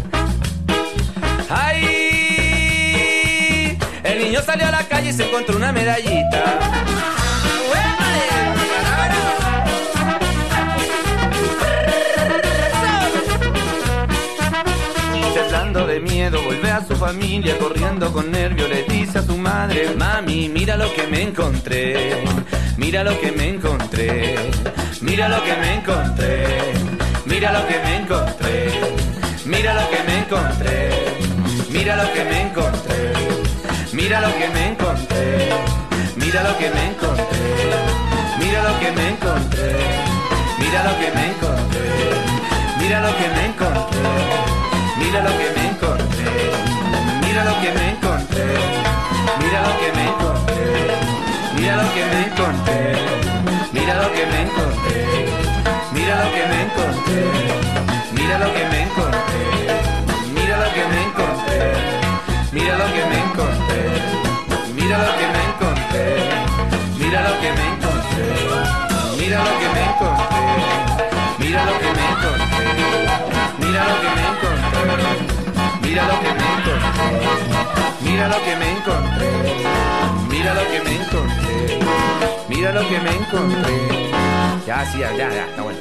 [SPEAKER 20] ¡Ay! El niño salió a la calle y se encontró una medallita. Temblando de miedo vuelve a su familia, corriendo con nervio le dice a su madre: mami, mira lo que me encontré, mira lo que me encontré, mira lo que me encontré, mira lo que me encontré, mira lo que me encontré, mira lo que me encontré, mira lo que me encontré, mira lo que me encontré, mira lo que me encontré, mira lo que me encontré, mira lo que me encontré. Mira lo que me encontré, mira lo que me encontré, mira lo que me encontré, mira lo que me encontré, mira lo que me encontré, mira lo que me encontré, mira lo que me encontré, mira lo que me encontré, mira lo que me encontré, mira lo que me encontré, mira lo que me encontré, mira lo que me encontré, mira lo que me encontré, mira lo que me encontré, mira lo que me encontré, mira lo que me encontré, mira lo que me encontré, mira lo que me encontré. Ya, sí, ya, está bueno.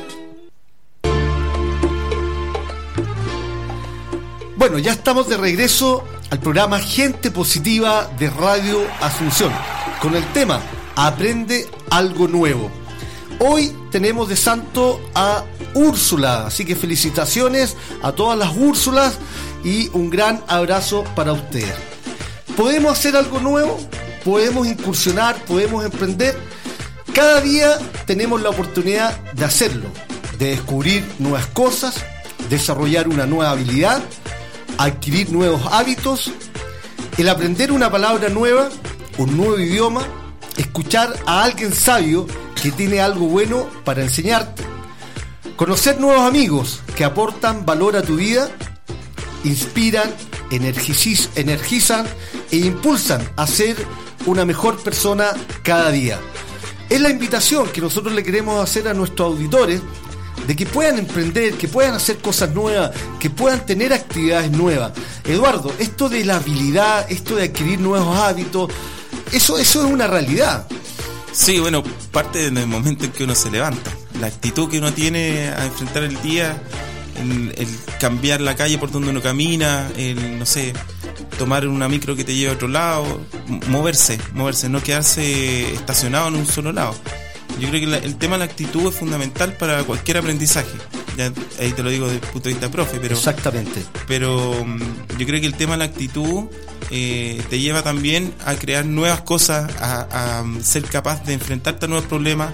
[SPEAKER 1] Bueno, ya estamos de regreso al programa Gente Positiva de Radio Asunción, con el tema Aprende algo nuevo. Hoy tenemos de santo a Úrsula, así que felicitaciones a todas las Úrsulas y un gran abrazo para ustedes. ¿Podemos hacer algo nuevo? ¿Podemos incursionar? ¿Podemos emprender? Cada día tenemos la oportunidad de hacerlo, de descubrir nuevas cosas, desarrollar una nueva habilidad, adquirir nuevos hábitos, el aprender una palabra nueva, un nuevo idioma, escuchar a alguien sabio que tiene algo bueno para enseñarte, conocer nuevos amigos que aportan valor a tu vida, inspiran, energizan e impulsan a ser una mejor persona cada día. Es la invitación que nosotros le queremos hacer a nuestros auditores de que puedan emprender, que puedan hacer cosas nuevas, que puedan tener actividades nuevas. Eduardo, esto de la habilidad, esto de adquirir nuevos hábitos, eso es una realidad.
[SPEAKER 2] Sí, bueno, parte del momento en que uno se levanta, la actitud que uno tiene a enfrentar el día, el cambiar la calle por donde uno camina, el, no sé, tomar una micro que te lleve a otro lado, moverse, no quedarse estacionado en un solo lado. Yo creo que el tema de la actitud es fundamental para cualquier aprendizaje. Ya, ahí te lo digo desde el punto de vista profe, pero
[SPEAKER 1] exactamente.
[SPEAKER 2] Pero yo creo que el tema de la actitud te lleva también a crear nuevas cosas, a ser capaz de enfrentarte a nuevos problemas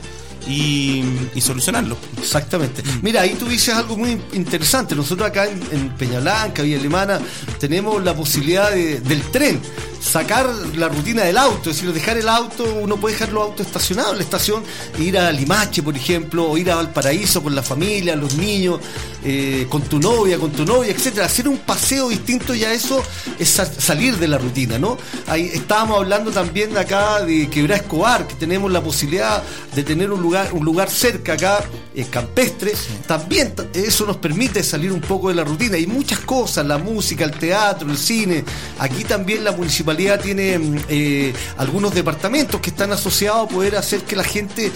[SPEAKER 2] y solucionarlo.
[SPEAKER 1] Exactamente. Mira, ahí tú dices algo muy interesante. Nosotros acá en Peña Blanca, Villa Alemana, tenemos la posibilidad del tren, sacar la rutina del auto, es decir, dejar el auto, uno puede dejar los autos estacionados en la estación e ir a Limache, por ejemplo, o ir a Valparaíso con la familia, los niños, con tu novia, etcétera. Hacer un paseo distinto, ya eso es salir de la rutina, ¿no? Ahí estábamos hablando también acá de Quebrada Escobar, que tenemos la posibilidad de tener un lugar cerca acá, campestre. Sí. También eso nos permite salir un poco de la rutina, y muchas cosas, la música, el teatro, el cine. Aquí también la municipalidad tiene algunos departamentos que están asociados a poder hacer que la gente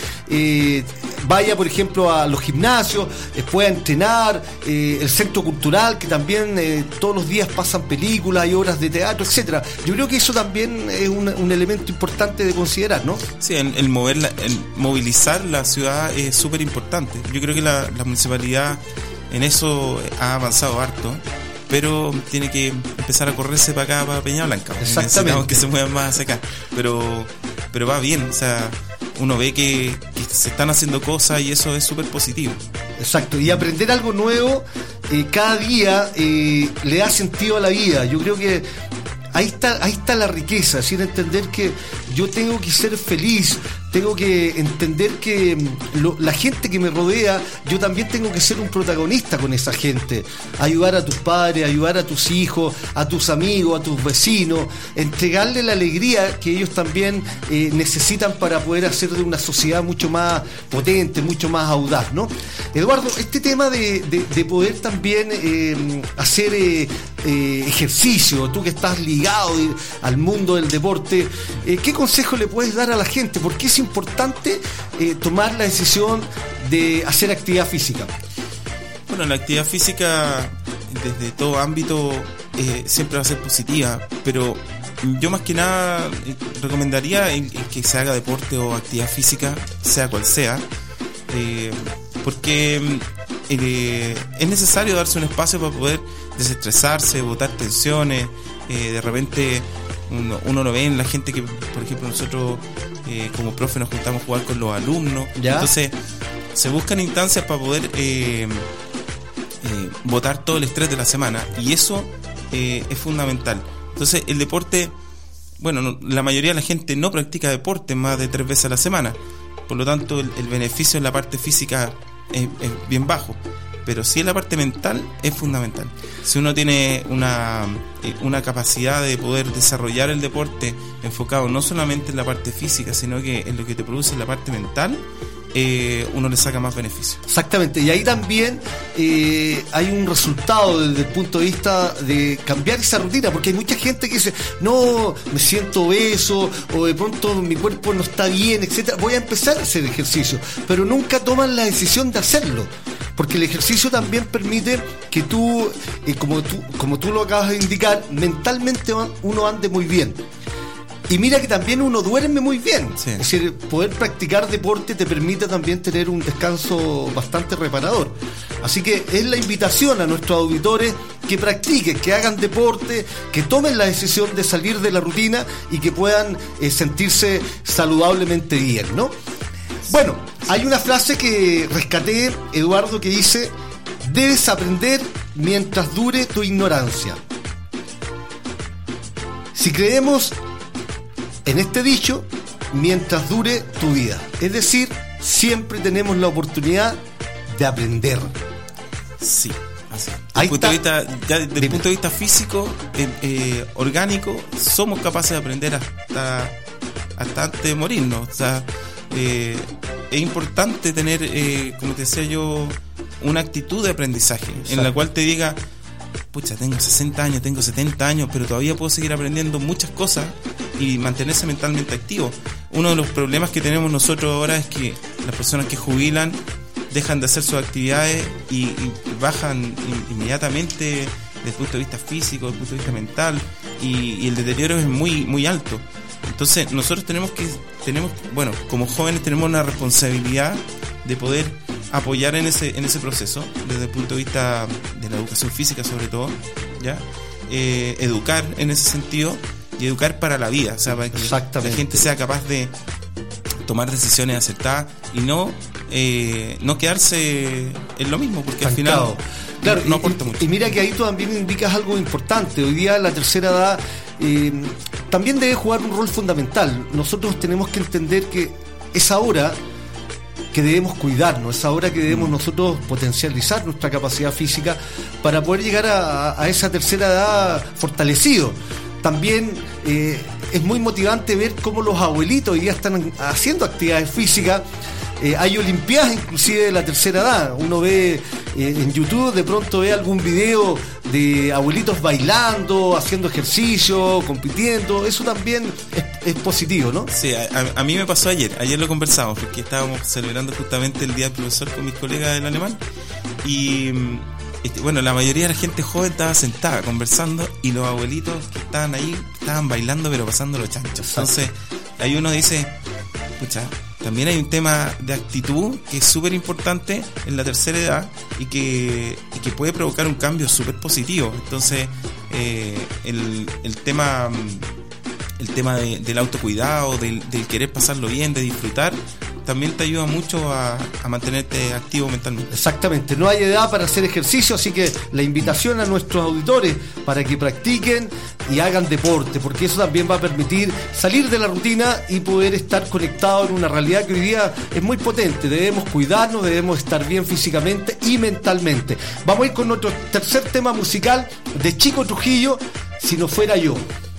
[SPEAKER 1] vaya, por ejemplo, a los gimnasios, pueda entrenar, el centro cultural, que también todos los días pasan películas, hay obras de teatro, etcétera. Yo creo que eso también es un elemento importante de considerar, ¿no?
[SPEAKER 2] Sí, el movilizar la ciudad es súper importante. Yo creo que la municipalidad en eso ha avanzado harto, pero tiene que empezar a correrse para acá, para Peña Blanca. Necesitamos que se muevan más hacia acá, pero va bien, o sea, uno ve que se están haciendo cosas y eso es súper positivo.
[SPEAKER 1] Exacto, y aprender algo nuevo cada día le da sentido a la vida. Yo creo que ahí está la riqueza, es decir, entender que yo tengo que ser feliz, tengo que entender que la gente que me rodea, yo también tengo que ser un protagonista con esa gente, ayudar a tus padres, ayudar a tus hijos, a tus amigos, a tus vecinos, entregarle la alegría que ellos también necesitan para poder hacer de una sociedad mucho más potente, mucho más audaz, ¿no? Eduardo, este tema de poder también hacer ejercicio, tú que estás ligado al mundo del deporte, ¿qué consejo le puedes dar a la gente? ¿Por qué es importante tomar la decisión de hacer actividad física?
[SPEAKER 2] Bueno, la actividad física desde todo ámbito siempre va a ser positiva, pero yo más que nada recomendaría que se haga deporte o actividad física, sea cual sea, porque es necesario darse un espacio para poder desestresarse, botar tensiones. De repente uno lo ve en la gente que, por ejemplo, nosotros como profe nos juntamos a jugar con los alumnos. ¿Ya? Entonces se buscan instancias para poder botar todo el estrés de la semana, y eso es fundamental. Entonces el deporte, bueno, la mayoría de la gente no practica deporte más de 3 veces a la semana, por lo tanto el beneficio en la parte física es bien bajo, pero sí en la parte mental es fundamental. Si uno tiene una capacidad de poder desarrollar el deporte enfocado no solamente en la parte física, sino que en lo que te produce la parte mental, uno le saca más beneficio.
[SPEAKER 1] Exactamente, y ahí también hay un resultado desde el punto de vista de cambiar esa rutina, porque hay mucha gente que dice, no, me siento obeso, o de pronto mi cuerpo no está bien, etcétera, voy a empezar a hacer ejercicio, pero nunca toman la decisión de hacerlo, porque el ejercicio también permite que tú, como tú lo acabas de indicar, mentalmente uno ande muy bien. Y mira que también uno duerme muy bien. Sí. Es decir, poder practicar deporte te permite también tener un descanso bastante reparador. Así que es la invitación a nuestros auditores que practiquen, que hagan deporte, que tomen la decisión de salir de la rutina y que puedan sentirse saludablemente bien, ¿no? Bueno, hay una frase que rescaté, Eduardo, que dice: debes aprender mientras dure tu ignorancia. Si creemos en este dicho, mientras dure tu vida, es decir, siempre tenemos la oportunidad de aprender.
[SPEAKER 2] Sí, así. Desde el punto de vista físico, orgánico, somos capaces de aprender hasta antes de morirnos. O sea, es importante tener, como te decía yo, una actitud de aprendizaje. Exacto. En la cual te diga, pucha, tengo 60 años, tengo 70 años, pero todavía puedo seguir aprendiendo muchas cosas y mantenerse mentalmente activo. Uno de los problemas que tenemos nosotros ahora es que las personas que jubilan dejan de hacer sus actividades y bajan inmediatamente desde el punto de vista físico, desde el punto de vista mental, y el deterioro es muy, muy alto. Entonces nosotros tenemos, bueno, como jóvenes tenemos una responsabilidad de poder apoyar en ese proceso, desde el punto de vista de la educación física sobre todo, ¿ya? Educar en ese sentido y educar para la vida, o sea, para que la gente sea capaz de tomar decisiones acertadas y no quedarse en lo mismo, porque
[SPEAKER 1] estancado.
[SPEAKER 2] Al final
[SPEAKER 1] claro,
[SPEAKER 2] no aporta mucho.
[SPEAKER 1] Y mira que ahí tú también indicas algo importante. Hoy día la tercera edad también debe jugar un rol fundamental. Nosotros tenemos que entender que es ahora que debemos cuidarnos, es ahora que debemos nosotros potencializar nuestra capacidad física para poder llegar a esa tercera edad fortalecido. También es muy motivante ver cómo los abuelitos hoy día están haciendo actividades físicas. Hay olimpiadas inclusive de la tercera edad. Uno ve en YouTube, de pronto ve algún video de abuelitos bailando, haciendo ejercicio, compitiendo. Eso también es positivo, ¿no?
[SPEAKER 2] Sí, a mí me pasó ayer lo conversamos, porque estábamos celebrando justamente el Día del Profesor con mis colegas del alemán y bueno, la mayoría de la gente joven estaba sentada conversando y los abuelitos que estaban ahí estaban bailando pero pasando los chanchos. Entonces ahí uno dice, pucha, también hay un tema de actitud que es súper importante en la tercera edad y que puede provocar un cambio súper positivo. Entonces el tema del autocuidado, del querer pasarlo bien, de disfrutar, también te ayuda mucho a mantenerte activo mentalmente.
[SPEAKER 1] Exactamente, no hay edad para hacer ejercicio, así que la invitación a nuestros auditores para que practiquen y hagan deporte, porque eso también va a permitir salir de la rutina y poder estar conectado en una realidad que hoy día es muy potente. Debemos cuidarnos, debemos estar bien físicamente y mentalmente. Vamos a ir con nuestro tercer tema musical de Chico Trujillo, Si no fuera yo.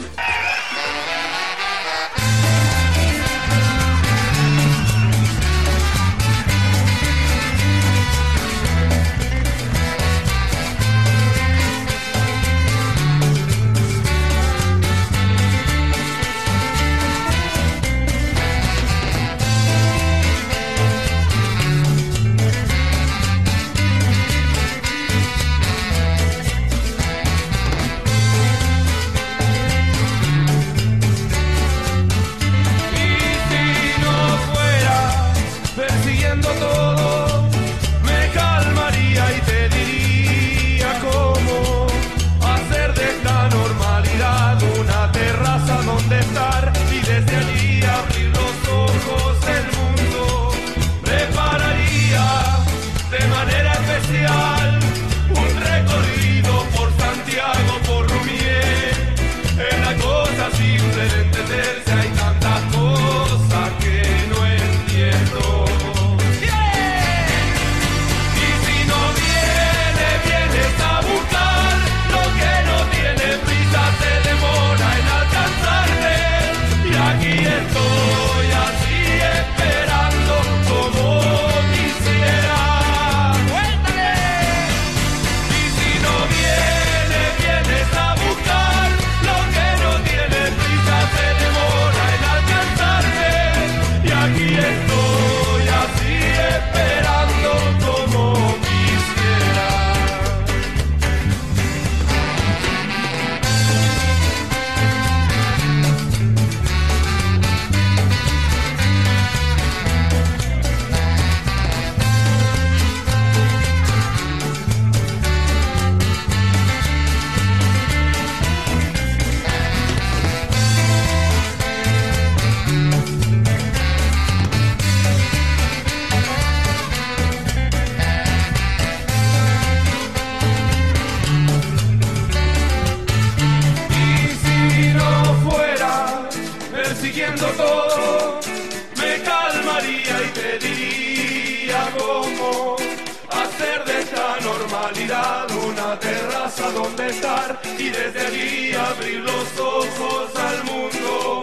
[SPEAKER 4] Una terraza donde estar y desde allí abrir los ojos al mundo.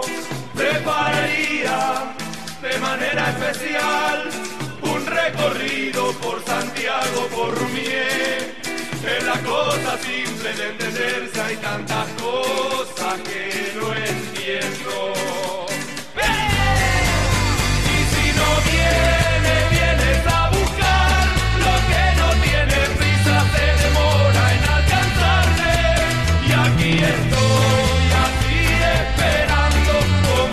[SPEAKER 4] Prepararía de manera especial un recorrido por Santiago, por Rumié. Es la cosa simple de entenderse, hay tantas cosas que no entiendo. Y si no vienes a buscar lo que no tiene prisa, se demora en alcanzarle. Y aquí estoy así esperando como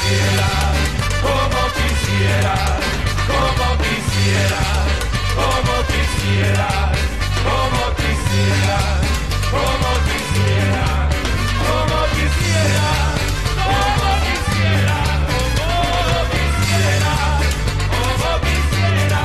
[SPEAKER 4] quisiera, como quisiera, como quisiera, como quisiera, como quisiera, como quisiera, como quisiera, como quisiera, como quisiera, como quisiera,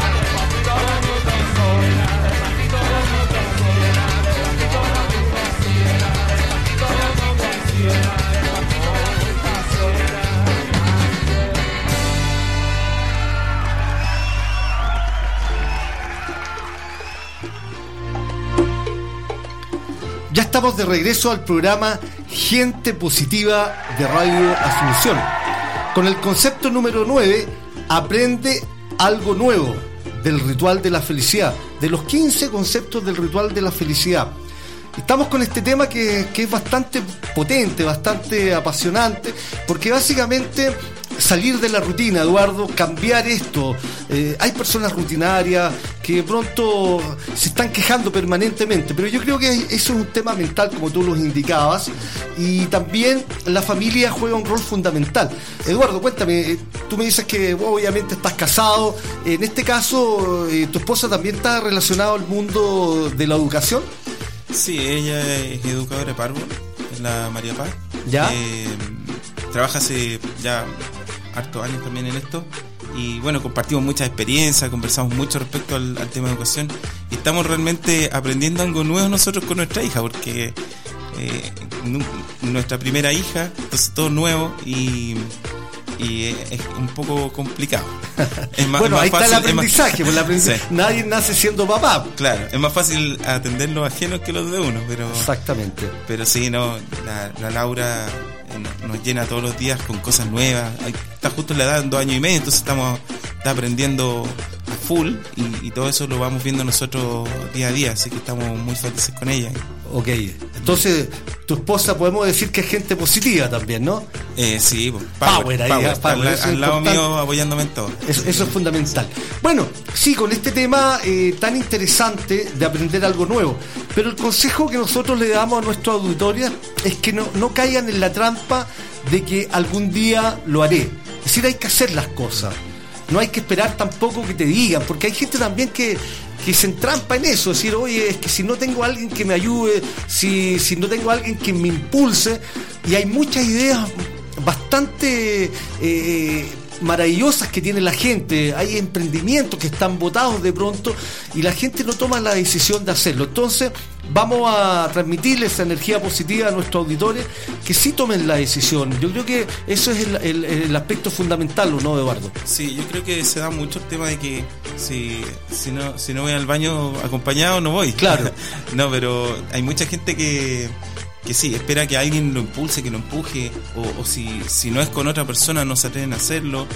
[SPEAKER 1] Ya estamos de regreso al programa Gente Positiva de Radio Asunción, con el concepto número 9, aprende algo nuevo del ritual de la felicidad, de los 15 conceptos del ritual de la felicidad. Estamos con este tema que es bastante potente, bastante apasionante, porque básicamente salir de la rutina, Eduardo, cambiar esto. Hay personas rutinarias que de pronto se están quejando permanentemente, pero yo creo que eso es un tema mental, como tú los indicabas, y también la familia juega un rol fundamental. Eduardo, cuéntame, tú me dices que obviamente estás casado, en este caso tu esposa también está relacionada al mundo de la educación.
[SPEAKER 2] Sí, ella es educadora de párvulo, es la María Paz.
[SPEAKER 1] ¿Ya?
[SPEAKER 2] Trabaja hace ya hartos años también en esto. Y bueno, compartimos muchas experiencias, conversamos mucho respecto al tema de educación. Y estamos realmente aprendiendo algo nuevo nosotros con nuestra hija, porque nuestra primera hija, entonces todo nuevo y es un poco complicado. Es más,
[SPEAKER 1] bueno,
[SPEAKER 2] es más
[SPEAKER 1] ahí
[SPEAKER 2] fácil,
[SPEAKER 1] está el aprendizaje,
[SPEAKER 2] sí.
[SPEAKER 1] Nadie nace siendo papá.
[SPEAKER 2] Claro, es más fácil atender los ajenos que los de uno, pero
[SPEAKER 1] exactamente.
[SPEAKER 2] Pero sí, no, la Laura nos llena todos los días con cosas nuevas. Está justo en la edad, en 2 años y medio, entonces está aprendiendo a full y todo eso lo vamos viendo nosotros día a día, así que estamos muy felices con ella.
[SPEAKER 1] Ok, entonces tu esposa podemos decir que es gente positiva también, ¿no?
[SPEAKER 2] Sí, power ahí, power, al lado mío apoyándome en todo.
[SPEAKER 1] Eso es fundamental. Bueno, sí, con este tema tan interesante de aprender algo nuevo, pero el consejo que nosotros le damos a nuestros auditores es que no caigan en la trampa de que algún día lo haré. Es decir, hay que hacer las cosas. No hay que esperar tampoco que te digan, porque hay gente también que se entrampa en eso, decir, oye, es que si no tengo a alguien que me ayude, si no tengo a alguien que me impulse, y hay muchas ideas bastante maravillosas que tiene la gente, hay emprendimientos que están botados de pronto y la gente no toma la decisión de hacerlo. Entonces vamos a transmitirle esa energía positiva a nuestros auditores, que sí tomen la decisión. Yo creo que eso es el aspecto fundamental, ¿o no, Eduardo?
[SPEAKER 2] Sí, yo creo que se da mucho el tema de que si no voy al baño acompañado no voy.
[SPEAKER 1] Claro.
[SPEAKER 2] No, pero hay mucha gente que sí, espera que alguien lo impulse, que lo empuje, o si no es con otra persona no se atreven a hacerlo.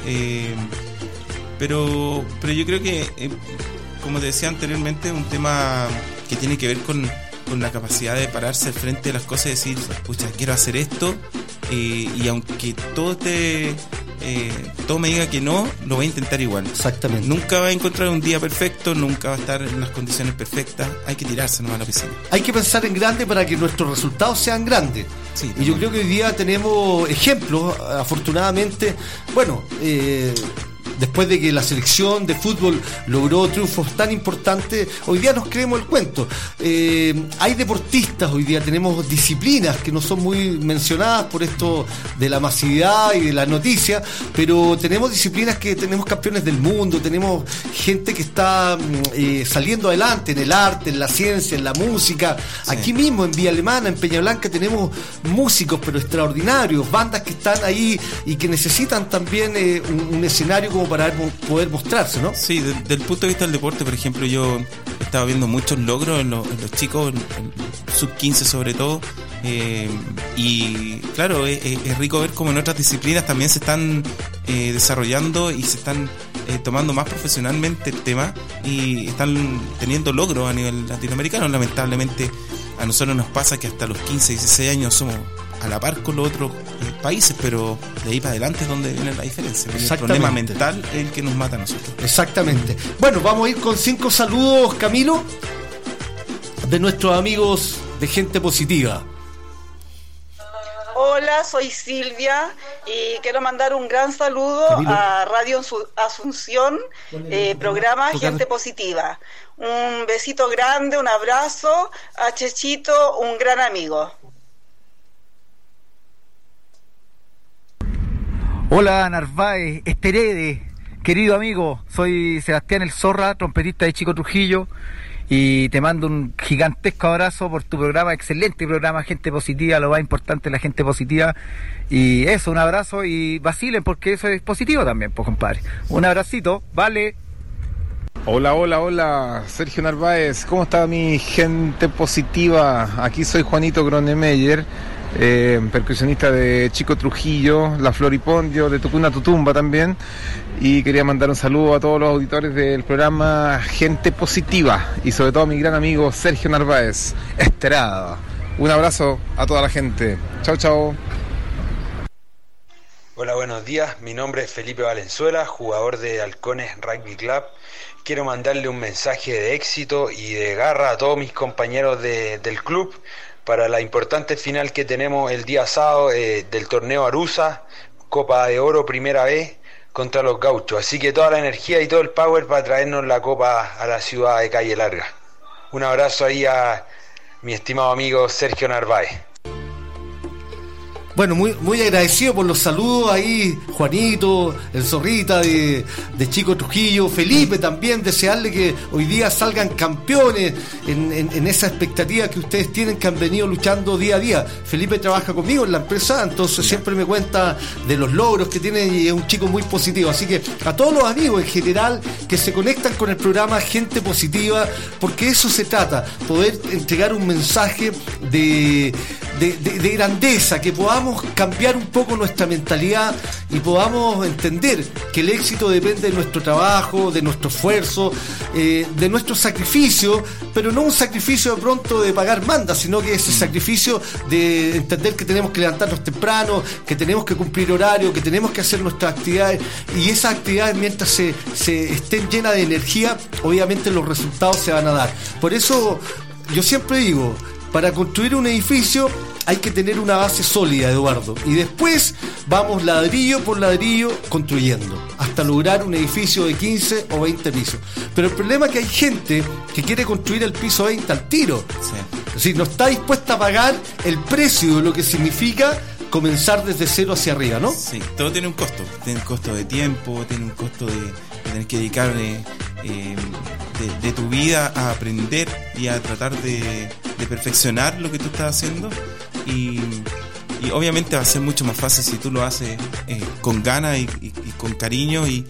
[SPEAKER 2] Pero yo creo que, como te decía anteriormente, es un tema que tiene que ver con la capacidad de pararse al frente de las cosas y decir, pucha, quiero hacer esto, y aunque todo me diga que no, lo voy a intentar igual.
[SPEAKER 1] Exactamente.
[SPEAKER 2] Nunca va a encontrar un día perfecto, nunca va a estar en las condiciones perfectas, hay que tirarse nomás a la piscina.
[SPEAKER 1] Hay que pensar en grande para que nuestros resultados sean grandes.
[SPEAKER 2] Sí,
[SPEAKER 1] y yo creo que hoy día tenemos ejemplos, afortunadamente, bueno, después de que la selección de fútbol logró triunfos tan importantes, hoy día nos creemos el cuento. Hay deportistas hoy día, tenemos disciplinas que no son muy mencionadas por esto de la masividad y de la noticia, pero tenemos disciplinas que tenemos campeones del mundo, tenemos gente que está saliendo adelante en el arte, en la ciencia, en la música. Sí. Aquí mismo en Villa Alemana, en Peña Blanca, tenemos músicos pero extraordinarios, bandas que están ahí y que necesitan también un escenario como para poder mostrarse, ¿no?
[SPEAKER 2] Sí, desde el punto de vista del deporte, por ejemplo, yo estaba viendo muchos logros en los chicos, en sub-15 sobre todo, y claro, es rico ver cómo en otras disciplinas también se están desarrollando y se están tomando más profesionalmente el tema y están teniendo logros a nivel latinoamericano. Lamentablemente a nosotros nos pasa que hasta los 15, 16 años somos a la par con los otros países, pero de ahí para adelante es donde viene la diferencia. El problema mental es el que nos mata a nosotros.
[SPEAKER 1] Exactamente. Bueno, vamos a ir con 5 saludos, Camilo, de nuestros amigos de Gente Positiva.
[SPEAKER 11] Hola, soy Silvia Y quiero mandar un gran saludo a Radio Asunción, programa Gente Positiva. Un besito grande, un abrazo a Chechito, un gran amigo.
[SPEAKER 21] Hola Narváez, Esterede, querido amigo, soy Sebastián El Zorra, trompetista de Chico Trujillo, y te mando un gigantesco abrazo por tu programa, excelente programa, Gente Positiva, lo más importante es la gente positiva, y eso, un abrazo, y vacilen porque eso es positivo también, pues compadre. Un abracito, vale.
[SPEAKER 22] Hola, Sergio Narváez, ¿cómo está mi gente positiva? Aquí soy Juanito Gronemeyer, percusionista de Chico Trujillo, La Floripondio, de Tucuna Tutumba también, y quería mandar un saludo a todos los auditores del programa Gente Positiva, y sobre todo a mi gran amigo Sergio Narváez, Esterada. Un abrazo a toda la gente. Chao.
[SPEAKER 23] Hola, buenos días, mi nombre es Felipe Valenzuela, jugador de Halcones Rugby Club. Quiero mandarle un mensaje de éxito y de garra a todos mis compañeros del club para la importante final que tenemos el día sábado del torneo Arusa, Copa de Oro Primera vez contra los Gauchos. Así que toda la energía y todo el power para traernos la copa a la ciudad de Calle Larga. Un abrazo ahí a mi estimado amigo Sergio Narváez.
[SPEAKER 1] Bueno, muy agradecido por los saludos ahí, Juanito, el Zorrita de Chico Trujillo, Felipe también, desearle que hoy día salgan campeones en esa expectativa que ustedes tienen, que han venido luchando día a día. Felipe trabaja conmigo en la empresa, entonces siempre me cuenta de los logros que tiene y es un chico muy positivo. Así que a todos los amigos en general que se conectan con el programa Gente Positiva, porque eso se trata, poder entregar un mensaje de grandeza, que podamos cambiar un poco nuestra mentalidad y podamos entender que el éxito depende de nuestro trabajo, de nuestro esfuerzo, de nuestro sacrificio, pero no un sacrificio de pronto de pagar manda, sino que ese sacrificio de entender que tenemos que levantarnos temprano, que tenemos que cumplir horario, que tenemos que hacer nuestras actividades, y esas actividades mientras se estén llenas de energía, obviamente los resultados se van a dar. Por eso yo siempre digo, para construir un edificio hay que tener una base sólida, Eduardo, y después vamos ladrillo por ladrillo construyendo hasta lograr un edificio de 15 o 20 pisos. Pero el problema es que hay gente que quiere construir el piso 20 al tiro. Sí. Es decir, no está dispuesta a pagar el precio de lo que significa comenzar desde cero hacia arriba, ¿no?
[SPEAKER 2] Sí, todo tiene un costo. Tiene un costo de tiempo, tiene un costo de tener que dedicar de tu vida a aprender y a tratar de perfeccionar lo que tú estás haciendo, y obviamente va a ser mucho más fácil si tú lo haces con ganas y con cariño y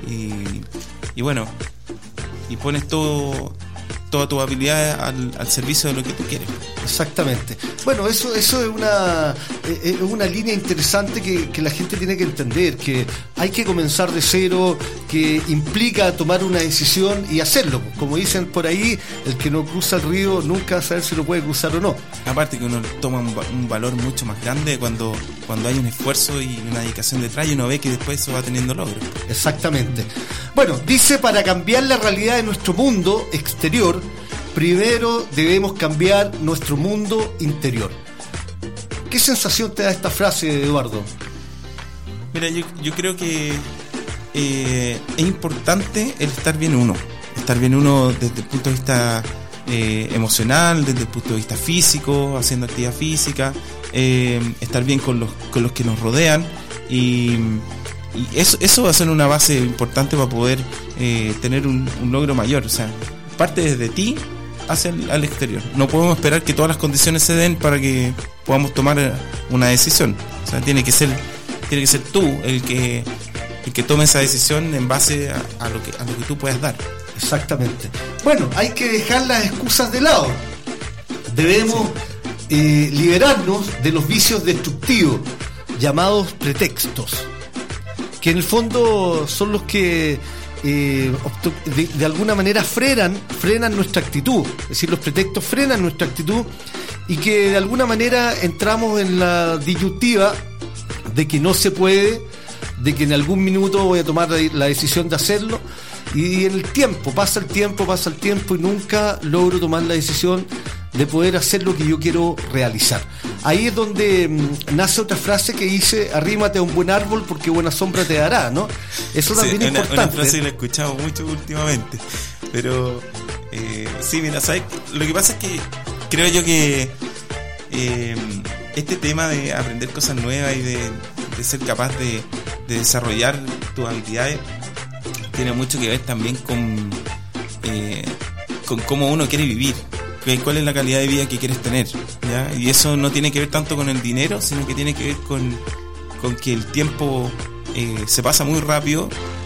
[SPEAKER 2] bueno, y pones toda tu habilidad al servicio de lo que tú quieres.
[SPEAKER 1] Exactamente. Bueno, eso es una línea interesante que la gente tiene que entender, que hay que comenzar de cero, que implica tomar una decisión y hacerlo. Como dicen por ahí, el que no cruza el río nunca va a saber si lo puede cruzar o no.
[SPEAKER 2] Aparte que uno toma un valor mucho más grande cuando hay un esfuerzo y una dedicación detrás, y uno ve que después eso va teniendo logros.
[SPEAKER 1] Exactamente. Bueno, dice, para cambiar la realidad de nuestro mundo exterior, primero debemos cambiar nuestro mundo interior. ¿Qué sensación te da esta frase, Eduardo?
[SPEAKER 2] Mira, yo creo que es importante el estar bien uno desde el punto de vista emocional, desde el punto de vista físico, haciendo actividad física, estar bien con los que nos rodean, y eso va a ser una base importante para poder tener un logro mayor. O sea, parte desde ti hacia al exterior. No podemos esperar que todas las condiciones se den para que podamos tomar una decisión. O sea, tiene que ser tú el que tome esa decisión en base a lo que tú puedas dar.
[SPEAKER 1] Exactamente. Bueno, hay que dejar las excusas de lado. Debemos liberarnos de los vicios destructivos llamados pretextos, que en el fondo son los que de alguna manera frenan nuestra actitud. Es decir, los pretextos frenan nuestra actitud, y que de alguna manera entramos en la disyuntiva de que no se puede, de que en algún minuto voy a tomar la decisión de hacerlo, y en el tiempo pasa el tiempo y nunca logro tomar la decisión de poder hacer lo que yo quiero realizar. Ahí es donde nace otra frase que dice: arrímate a un buen árbol porque buena sombra te dará, ¿no? Eso también es importante.
[SPEAKER 2] Una frase que la he escuchado mucho últimamente, pero sí, mira, ¿sabes? Lo que pasa es que creo yo que este tema de aprender cosas nuevas y de ser capaz de desarrollar tus habilidades tiene mucho que ver también con cómo uno quiere vivir, cuál es la calidad de vida que quieres tener, ¿ya? Y eso no tiene que ver tanto con el dinero, sino que tiene que ver con que el tiempo se pasa muy rápido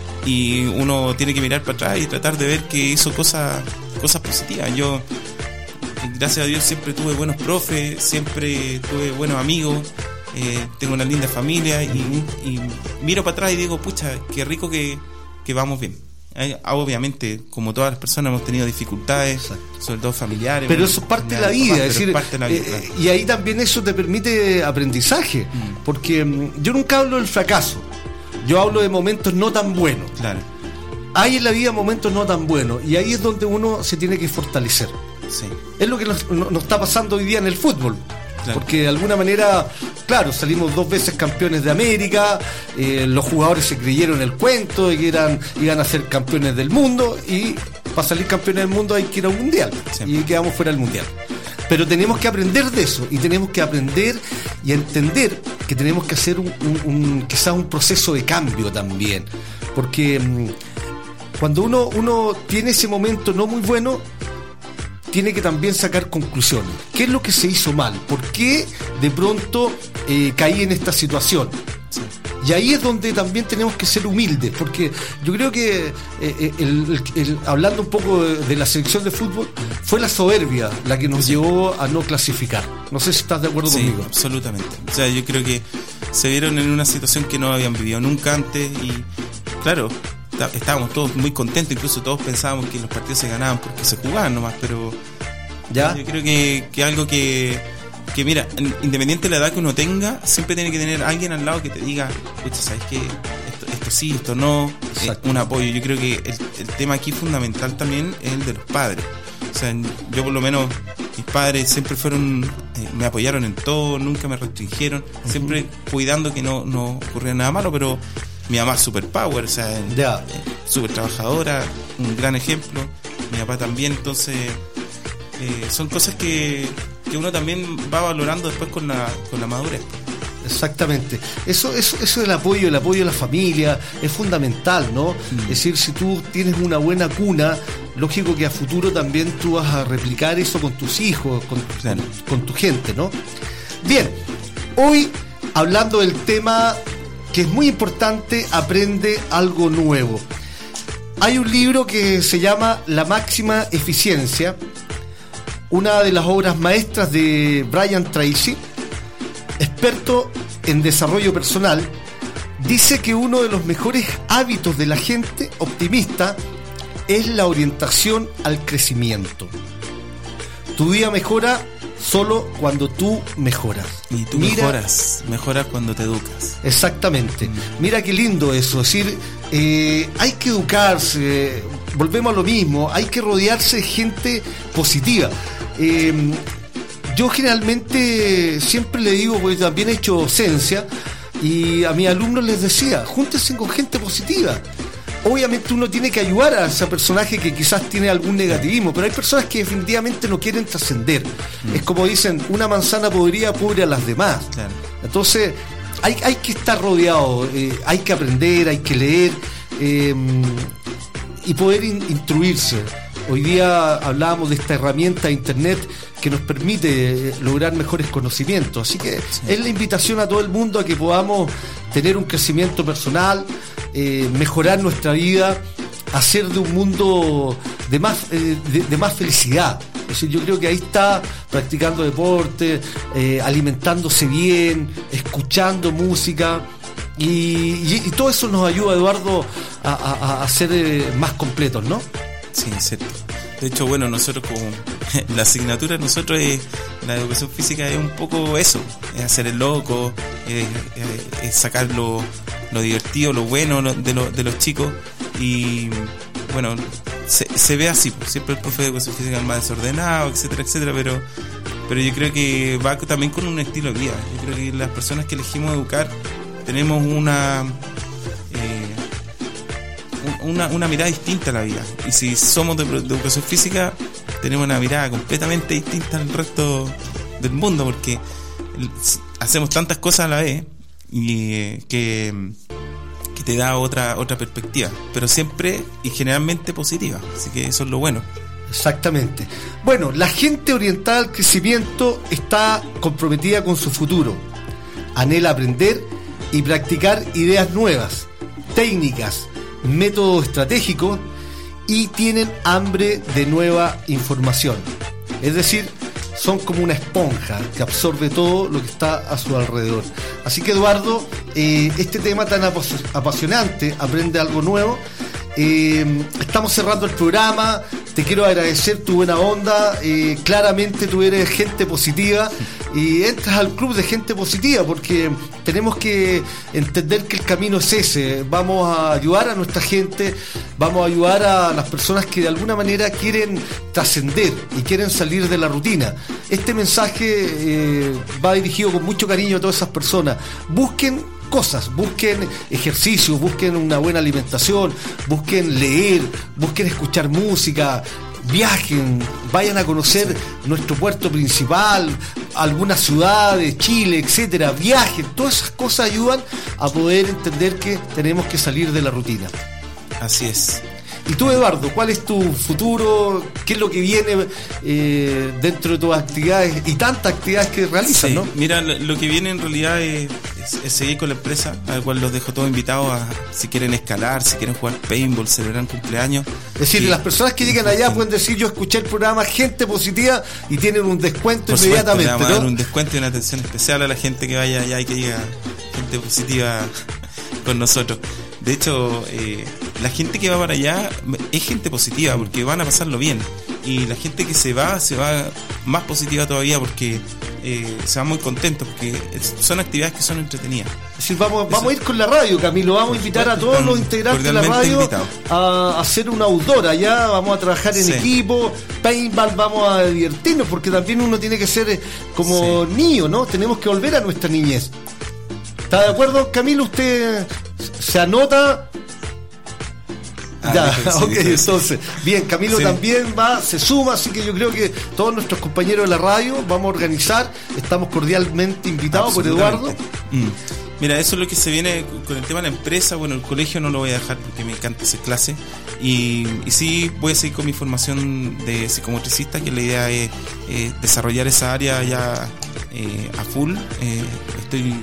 [SPEAKER 2] y uno tiene que mirar para atrás y tratar de ver que hizo cosas positivas. Yo, gracias a Dios, siempre tuve buenos profes, siempre tuve buenos amigos, tengo una linda familia y miro para atrás y digo, pucha, qué rico que vamos bien. Obviamente, como todas las personas, hemos tenido dificultades, sobre todo familiares.
[SPEAKER 1] Pero eso es parte de la vida, es decir, claro. Y ahí también eso te permite aprendizaje, porque yo nunca hablo del fracaso, yo hablo de momentos no tan buenos.
[SPEAKER 2] Claro.
[SPEAKER 1] Hay en la vida momentos no tan buenos, y ahí es donde uno se tiene que fortalecer.
[SPEAKER 2] Sí.
[SPEAKER 1] Es lo que nos está pasando hoy día en el fútbol.
[SPEAKER 2] Claro.
[SPEAKER 1] Porque de alguna manera, claro, salimos 2 veces campeones de América, los jugadores se creyeron el cuento de que iban a ser campeones del mundo, y para salir campeones del mundo hay que ir a un mundial, sí. Y quedamos fuera del mundial. Pero tenemos que aprender de eso, y tenemos que aprender y entender que tenemos que hacer quizás un proceso de cambio también, porque cuando uno tiene ese momento no muy bueno, tiene que también sacar conclusiones. ¿Qué es lo que se hizo mal? ¿Por qué de pronto caí en esta situación? Sí. Y ahí es donde también tenemos que ser humildes, porque yo creo que hablando un poco de la selección de fútbol, fue la soberbia la que nos llevó a no clasificar. No sé si estás de acuerdo conmigo.
[SPEAKER 2] Sí, absolutamente. O sea, yo creo que se vieron en una situación que no habían vivido nunca antes y, claro, estábamos todos muy contentos, incluso todos pensábamos que los partidos se ganaban porque se jugaban nomás, pero ¿ya? Yo creo que algo que mira, independiente de la edad que uno tenga, siempre tiene que tener alguien al lado que te diga, pucha, ¿sabes qué? Esto sí, esto no, un apoyo. Yo creo que el tema aquí fundamental también es el de los padres. O sea, yo por lo menos, mis padres siempre fueron, me apoyaron en todo, nunca me restringieron, siempre cuidando que no ocurriera nada malo, pero mi mamá es super power, o sea, super trabajadora, un gran ejemplo, mi papá también, entonces son cosas que uno también va valorando después con la madurez.
[SPEAKER 1] Exactamente. Eso del apoyo de la familia es fundamental, ¿no? Es decir, si tú tienes una buena cuna, lógico que a futuro también tú vas a replicar eso con tus hijos, con tu gente, ¿no? Bien, hoy hablando del tema que es muy importante, aprende algo nuevo. Hay un libro que se llama La máxima eficiencia, una de las obras maestras de Brian Tracy, experto en desarrollo personal. Dice que uno de los mejores hábitos de la gente optimista es la orientación al crecimiento. Tu vida mejora solo cuando tú mejoras.
[SPEAKER 2] Y tú mejoras cuando te educas.
[SPEAKER 1] Exactamente. Mira qué lindo eso. Es decir, hay que educarse, volvemos a lo mismo, hay que rodearse de gente positiva. Yo generalmente siempre le digo, porque también he hecho docencia, y a mis alumnos les decía, júntense con gente positiva. Obviamente uno tiene que ayudar a ese personaje que quizás tiene algún negativismo, pero hay personas que definitivamente no quieren trascender. Es como dicen, una manzana podrida pudre a las demás. Claro. Entonces hay que estar rodeado, hay que aprender, hay que leer y poder instruirse. Hoy día hablábamos de esta herramienta de internet que nos permite lograr mejores conocimientos, así que es la invitación a todo el mundo a que podamos tener un crecimiento personal, mejorar nuestra vida, hacer de un mundo de más felicidad. Es decir, yo creo que ahí está practicando deporte, alimentándose bien, escuchando música, y todo eso nos ayuda, Eduardo, a ser más completos, ¿no?
[SPEAKER 2] Sí, es cierto. De hecho, bueno, nosotros como la asignatura, nosotros la educación física es un poco eso, es hacer el loco, es sacar lo divertido, lo bueno de los chicos, y bueno, se ve así, siempre el profe de educación física es más desordenado, etcétera, pero yo creo que va también con un estilo de vida. Yo creo que las personas que elegimos educar tenemos una mirada distinta a la vida, y si somos de educación física tenemos una mirada completamente distinta al resto del mundo, porque hacemos tantas cosas a la vez y que te da otra perspectiva, pero siempre y generalmente positiva, así que eso es lo bueno.
[SPEAKER 1] Exactamente. Bueno, la gente orientada al crecimiento está comprometida con su futuro, anhela aprender y practicar ideas nuevas, técnicas, métodos estratégicos, y tienen hambre de nueva información. Es decir, son como una esponja que absorbe todo lo que está a su alrededor. Así que, Eduardo, este tema tan apasionante, aprende algo nuevo. Estamos cerrando el programa. Te quiero agradecer tu buena onda. Claramente tú eres gente positiva y entras al club de gente positiva, porque tenemos que entender que el camino es ese. Vamos a ayudar a nuestra gente, vamos a ayudar a las personas que de alguna manera quieren trascender y quieren salir de la rutina. Este mensaje va dirigido con mucho cariño a todas esas personas. Busquen cosas, busquen ejercicios, busquen una buena alimentación, busquen leer, busquen escuchar música, viajen, vayan a conocer nuestro puerto principal, algunas ciudades, Chile, etcétera. Viajen, todas esas cosas ayudan a poder entender que tenemos que salir de la rutina.
[SPEAKER 2] Así es.
[SPEAKER 1] Y tú, Eduardo, ¿cuál es tu futuro? ¿Qué es lo que viene dentro de tus actividades y tantas actividades que realizan,
[SPEAKER 2] sí,
[SPEAKER 1] ¿no?
[SPEAKER 2] Mira, lo que viene en realidad es seguir con la empresa, al cual los dejo todos invitados a, si quieren escalar, si quieren jugar paintball, celebrar cumpleaños.
[SPEAKER 1] Es decir, las personas que llegan allá pueden decir: yo escuché el programa Gente Positiva, y tienen un descuento
[SPEAKER 2] por
[SPEAKER 1] inmediatamente.
[SPEAKER 2] Supuesto, le vamos a dar un descuento y una atención especial a la gente que vaya allá y que diga Gente Positiva con nosotros. De hecho, la gente que va para allá es gente positiva, porque van a pasarlo bien. Y la gente que se va más positiva todavía, porque se va muy contentos, porque son actividades que son entretenidas.
[SPEAKER 1] Es decir, vamos a ir con la radio, Camilo. Vamos a invitar a todos los integrantes de la radio a hacer una outdoor allá. Vamos a trabajar en equipo, paintball, vamos a divertirnos, porque también uno tiene que ser como niño, ¿no? Tenemos que volver a nuestra niñez. ¿Está de acuerdo, Camilo? ¿Usted se anota? Ya, ok, entonces, bien, Camilo también se suma, así que yo creo que todos nuestros compañeros de la radio vamos a organizar, estamos cordialmente invitados por Eduardo.
[SPEAKER 2] Mira, eso es lo que se viene con el tema de la empresa. Bueno, el colegio no lo voy a dejar porque me encanta hacer clase, y sí voy a seguir con mi formación de psicomotricista, que la idea es desarrollar esa área ya a full. Estoy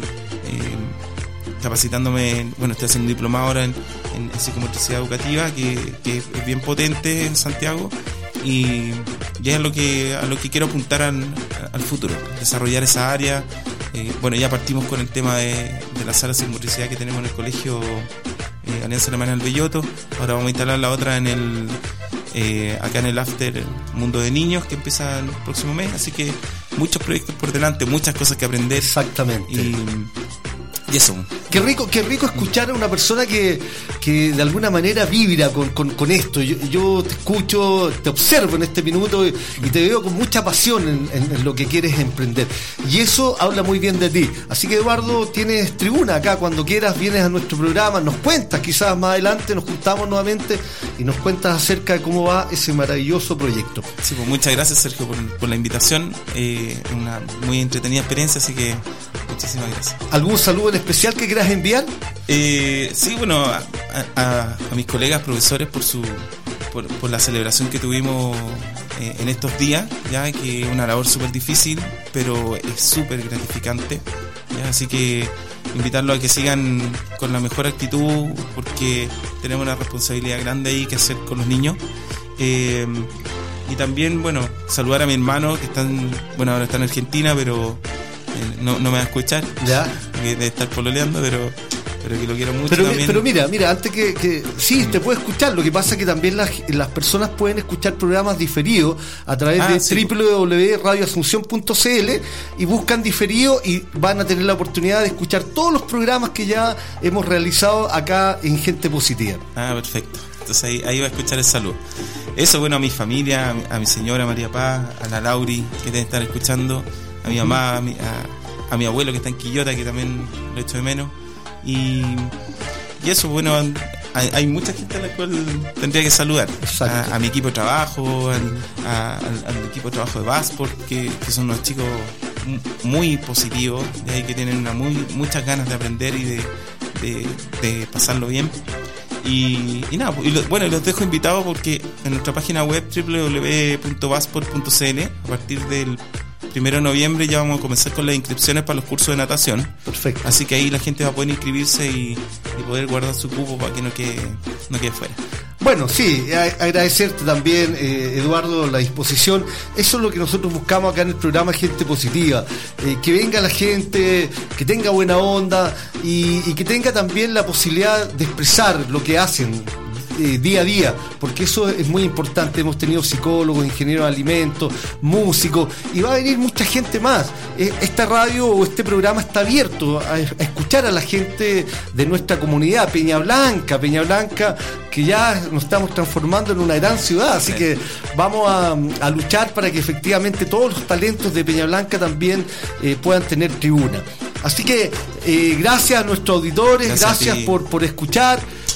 [SPEAKER 2] capacitándome, estoy haciendo un diplomado ahora en psicomotricidad educativa, que es bien potente en Santiago, y ya es a lo que quiero apuntar al futuro, desarrollar esa área. Ya partimos con el tema de la sala de psicomotricidad que tenemos en el colegio Alianza Alemana del Belloto. Ahora vamos a instalar la otra acá en el After Mundo de Niños, que empieza el próximo mes, así que muchos proyectos por delante, muchas cosas que aprender.
[SPEAKER 1] Exactamente.
[SPEAKER 2] Y eso.
[SPEAKER 1] Qué rico escuchar a una persona que de alguna manera vibra con esto. Yo te escucho, te observo en este minuto y te veo con mucha pasión en lo que quieres emprender. Y eso habla muy bien de ti. Así que, Eduardo, tienes tribuna acá. Cuando quieras vienes a nuestro programa, nos cuentas, quizás más adelante nos juntamos nuevamente y nos cuentas acerca de cómo va ese maravilloso proyecto.
[SPEAKER 2] Sí, pues muchas gracias, Sergio, por la invitación. Una muy entretenida experiencia, así que muchísimas gracias.
[SPEAKER 1] ¿Algún saludo en especial que quieras enviar?
[SPEAKER 2] Sí, a mis colegas profesores por la celebración que tuvimos en estos días, ya que es una labor súper difícil, pero es súper gratificante, ¿ya? Así que invitarlos a que sigan con la mejor actitud, porque tenemos una responsabilidad grande ahí que hacer con los niños. Y también, saludar a mi hermano, que ahora está en Argentina, pero no me va a escuchar,
[SPEAKER 1] ya,
[SPEAKER 2] de estar pololeando, pero que lo quiero mucho también.
[SPEAKER 1] Pero mira, antes que sí, te puede escuchar. Lo que pasa es que también las personas pueden escuchar programas diferidos a través de www.radioasunción.cl, y buscan diferido y van a tener la oportunidad de escuchar todos los programas que ya hemos realizado acá en Gente Positiva.
[SPEAKER 2] Perfecto. Entonces ahí va a escuchar el saludo. Eso, bueno, a mi familia, a mi señora María Paz, a la Lauri, que debe estar escuchando, a mi mamá, a mi abuelo que está en Quillota, que también lo echo de menos. Y eso, bueno, hay mucha gente a la cual tendría que saludar. A mi equipo de trabajo, al equipo de trabajo de Basport, que son unos chicos muy positivos, que tienen muchas ganas de aprender y de pasarlo bien. Y nada, bueno, los dejo invitados porque en nuestra página web www.basport.cl a partir del 1 de noviembre ya vamos a comenzar con las inscripciones para los cursos de natación.
[SPEAKER 1] Perfecto.
[SPEAKER 2] Así que ahí la gente va a poder inscribirse y poder guardar su cupo para que no quede fuera.
[SPEAKER 1] Bueno, sí, agradecerte también, Eduardo, la disposición. Eso es lo que nosotros buscamos acá en el programa Gente Positiva, que venga la gente, que tenga buena onda y que tenga también la posibilidad de expresar lo que hacen día a día, porque eso es muy importante. Hemos tenido psicólogos, ingenieros de alimentos, músicos, y va a venir mucha gente más. Esta radio o este programa está abierto a escuchar a la gente de nuestra comunidad, Peña Blanca, que ya nos estamos transformando en una gran ciudad, así que vamos a luchar para que efectivamente todos los talentos de Peña Blanca también puedan tener tribuna. Así que gracias a nuestros auditores, gracias por escuchar.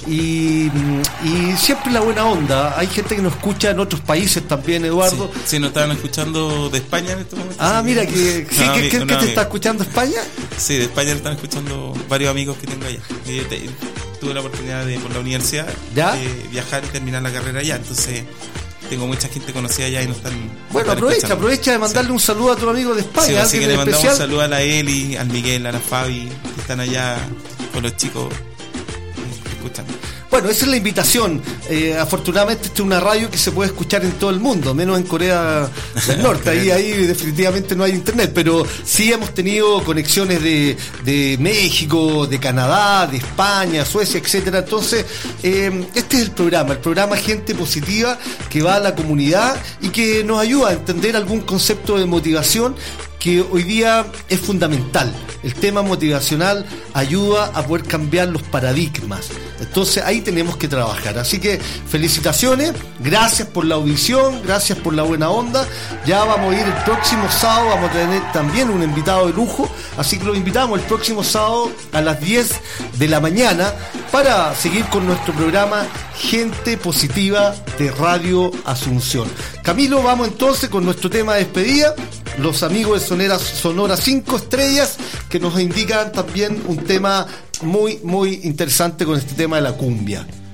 [SPEAKER 1] Y siempre la buena onda. Hay gente que nos escucha en otros países también, Eduardo.
[SPEAKER 2] Sí, nos estaban escuchando de España en este momento.
[SPEAKER 1] Mira, ¿qué te está escuchando España?
[SPEAKER 2] Sí, de España están escuchando varios amigos que tengo allá. Tuve la oportunidad por la universidad de viajar y terminar la carrera allá, entonces tengo mucha gente conocida allá y no están.
[SPEAKER 1] Bueno, aprovecha de mandarle un saludo a tu amigo de España.
[SPEAKER 2] Sí, así que le mandamos un saludo a la Eli, al Miguel, a la Fabi, que están allá con los chicos escuchando.
[SPEAKER 1] Bueno, esa es la invitación. Afortunadamente esta es una radio que se puede escuchar en todo el mundo, menos en Corea del Norte. Ahí definitivamente no hay internet, pero sí hemos tenido conexiones de México, de Canadá, de España, Suecia, etcétera. Entonces, este es el programa Gente Positiva, que va a la comunidad y que nos ayuda a entender algún concepto de motivación que hoy día es fundamental. El tema motivacional ayuda a poder cambiar los paradigmas. Entonces ahí tenemos que trabajar. Así que felicitaciones, gracias por la audición, gracias por la buena onda. Ya vamos a ir el próximo sábado, vamos a tener también un invitado de lujo, así que los invitamos el próximo sábado a las 10 de la mañana para seguir con nuestro programa Gente Positiva de Radio Asunción. Camilo, vamos entonces con nuestro tema de despedida. Los amigos de Sonora 5 Estrellas, que nos indican también un tema muy, muy interesante con este tema de la cumbia.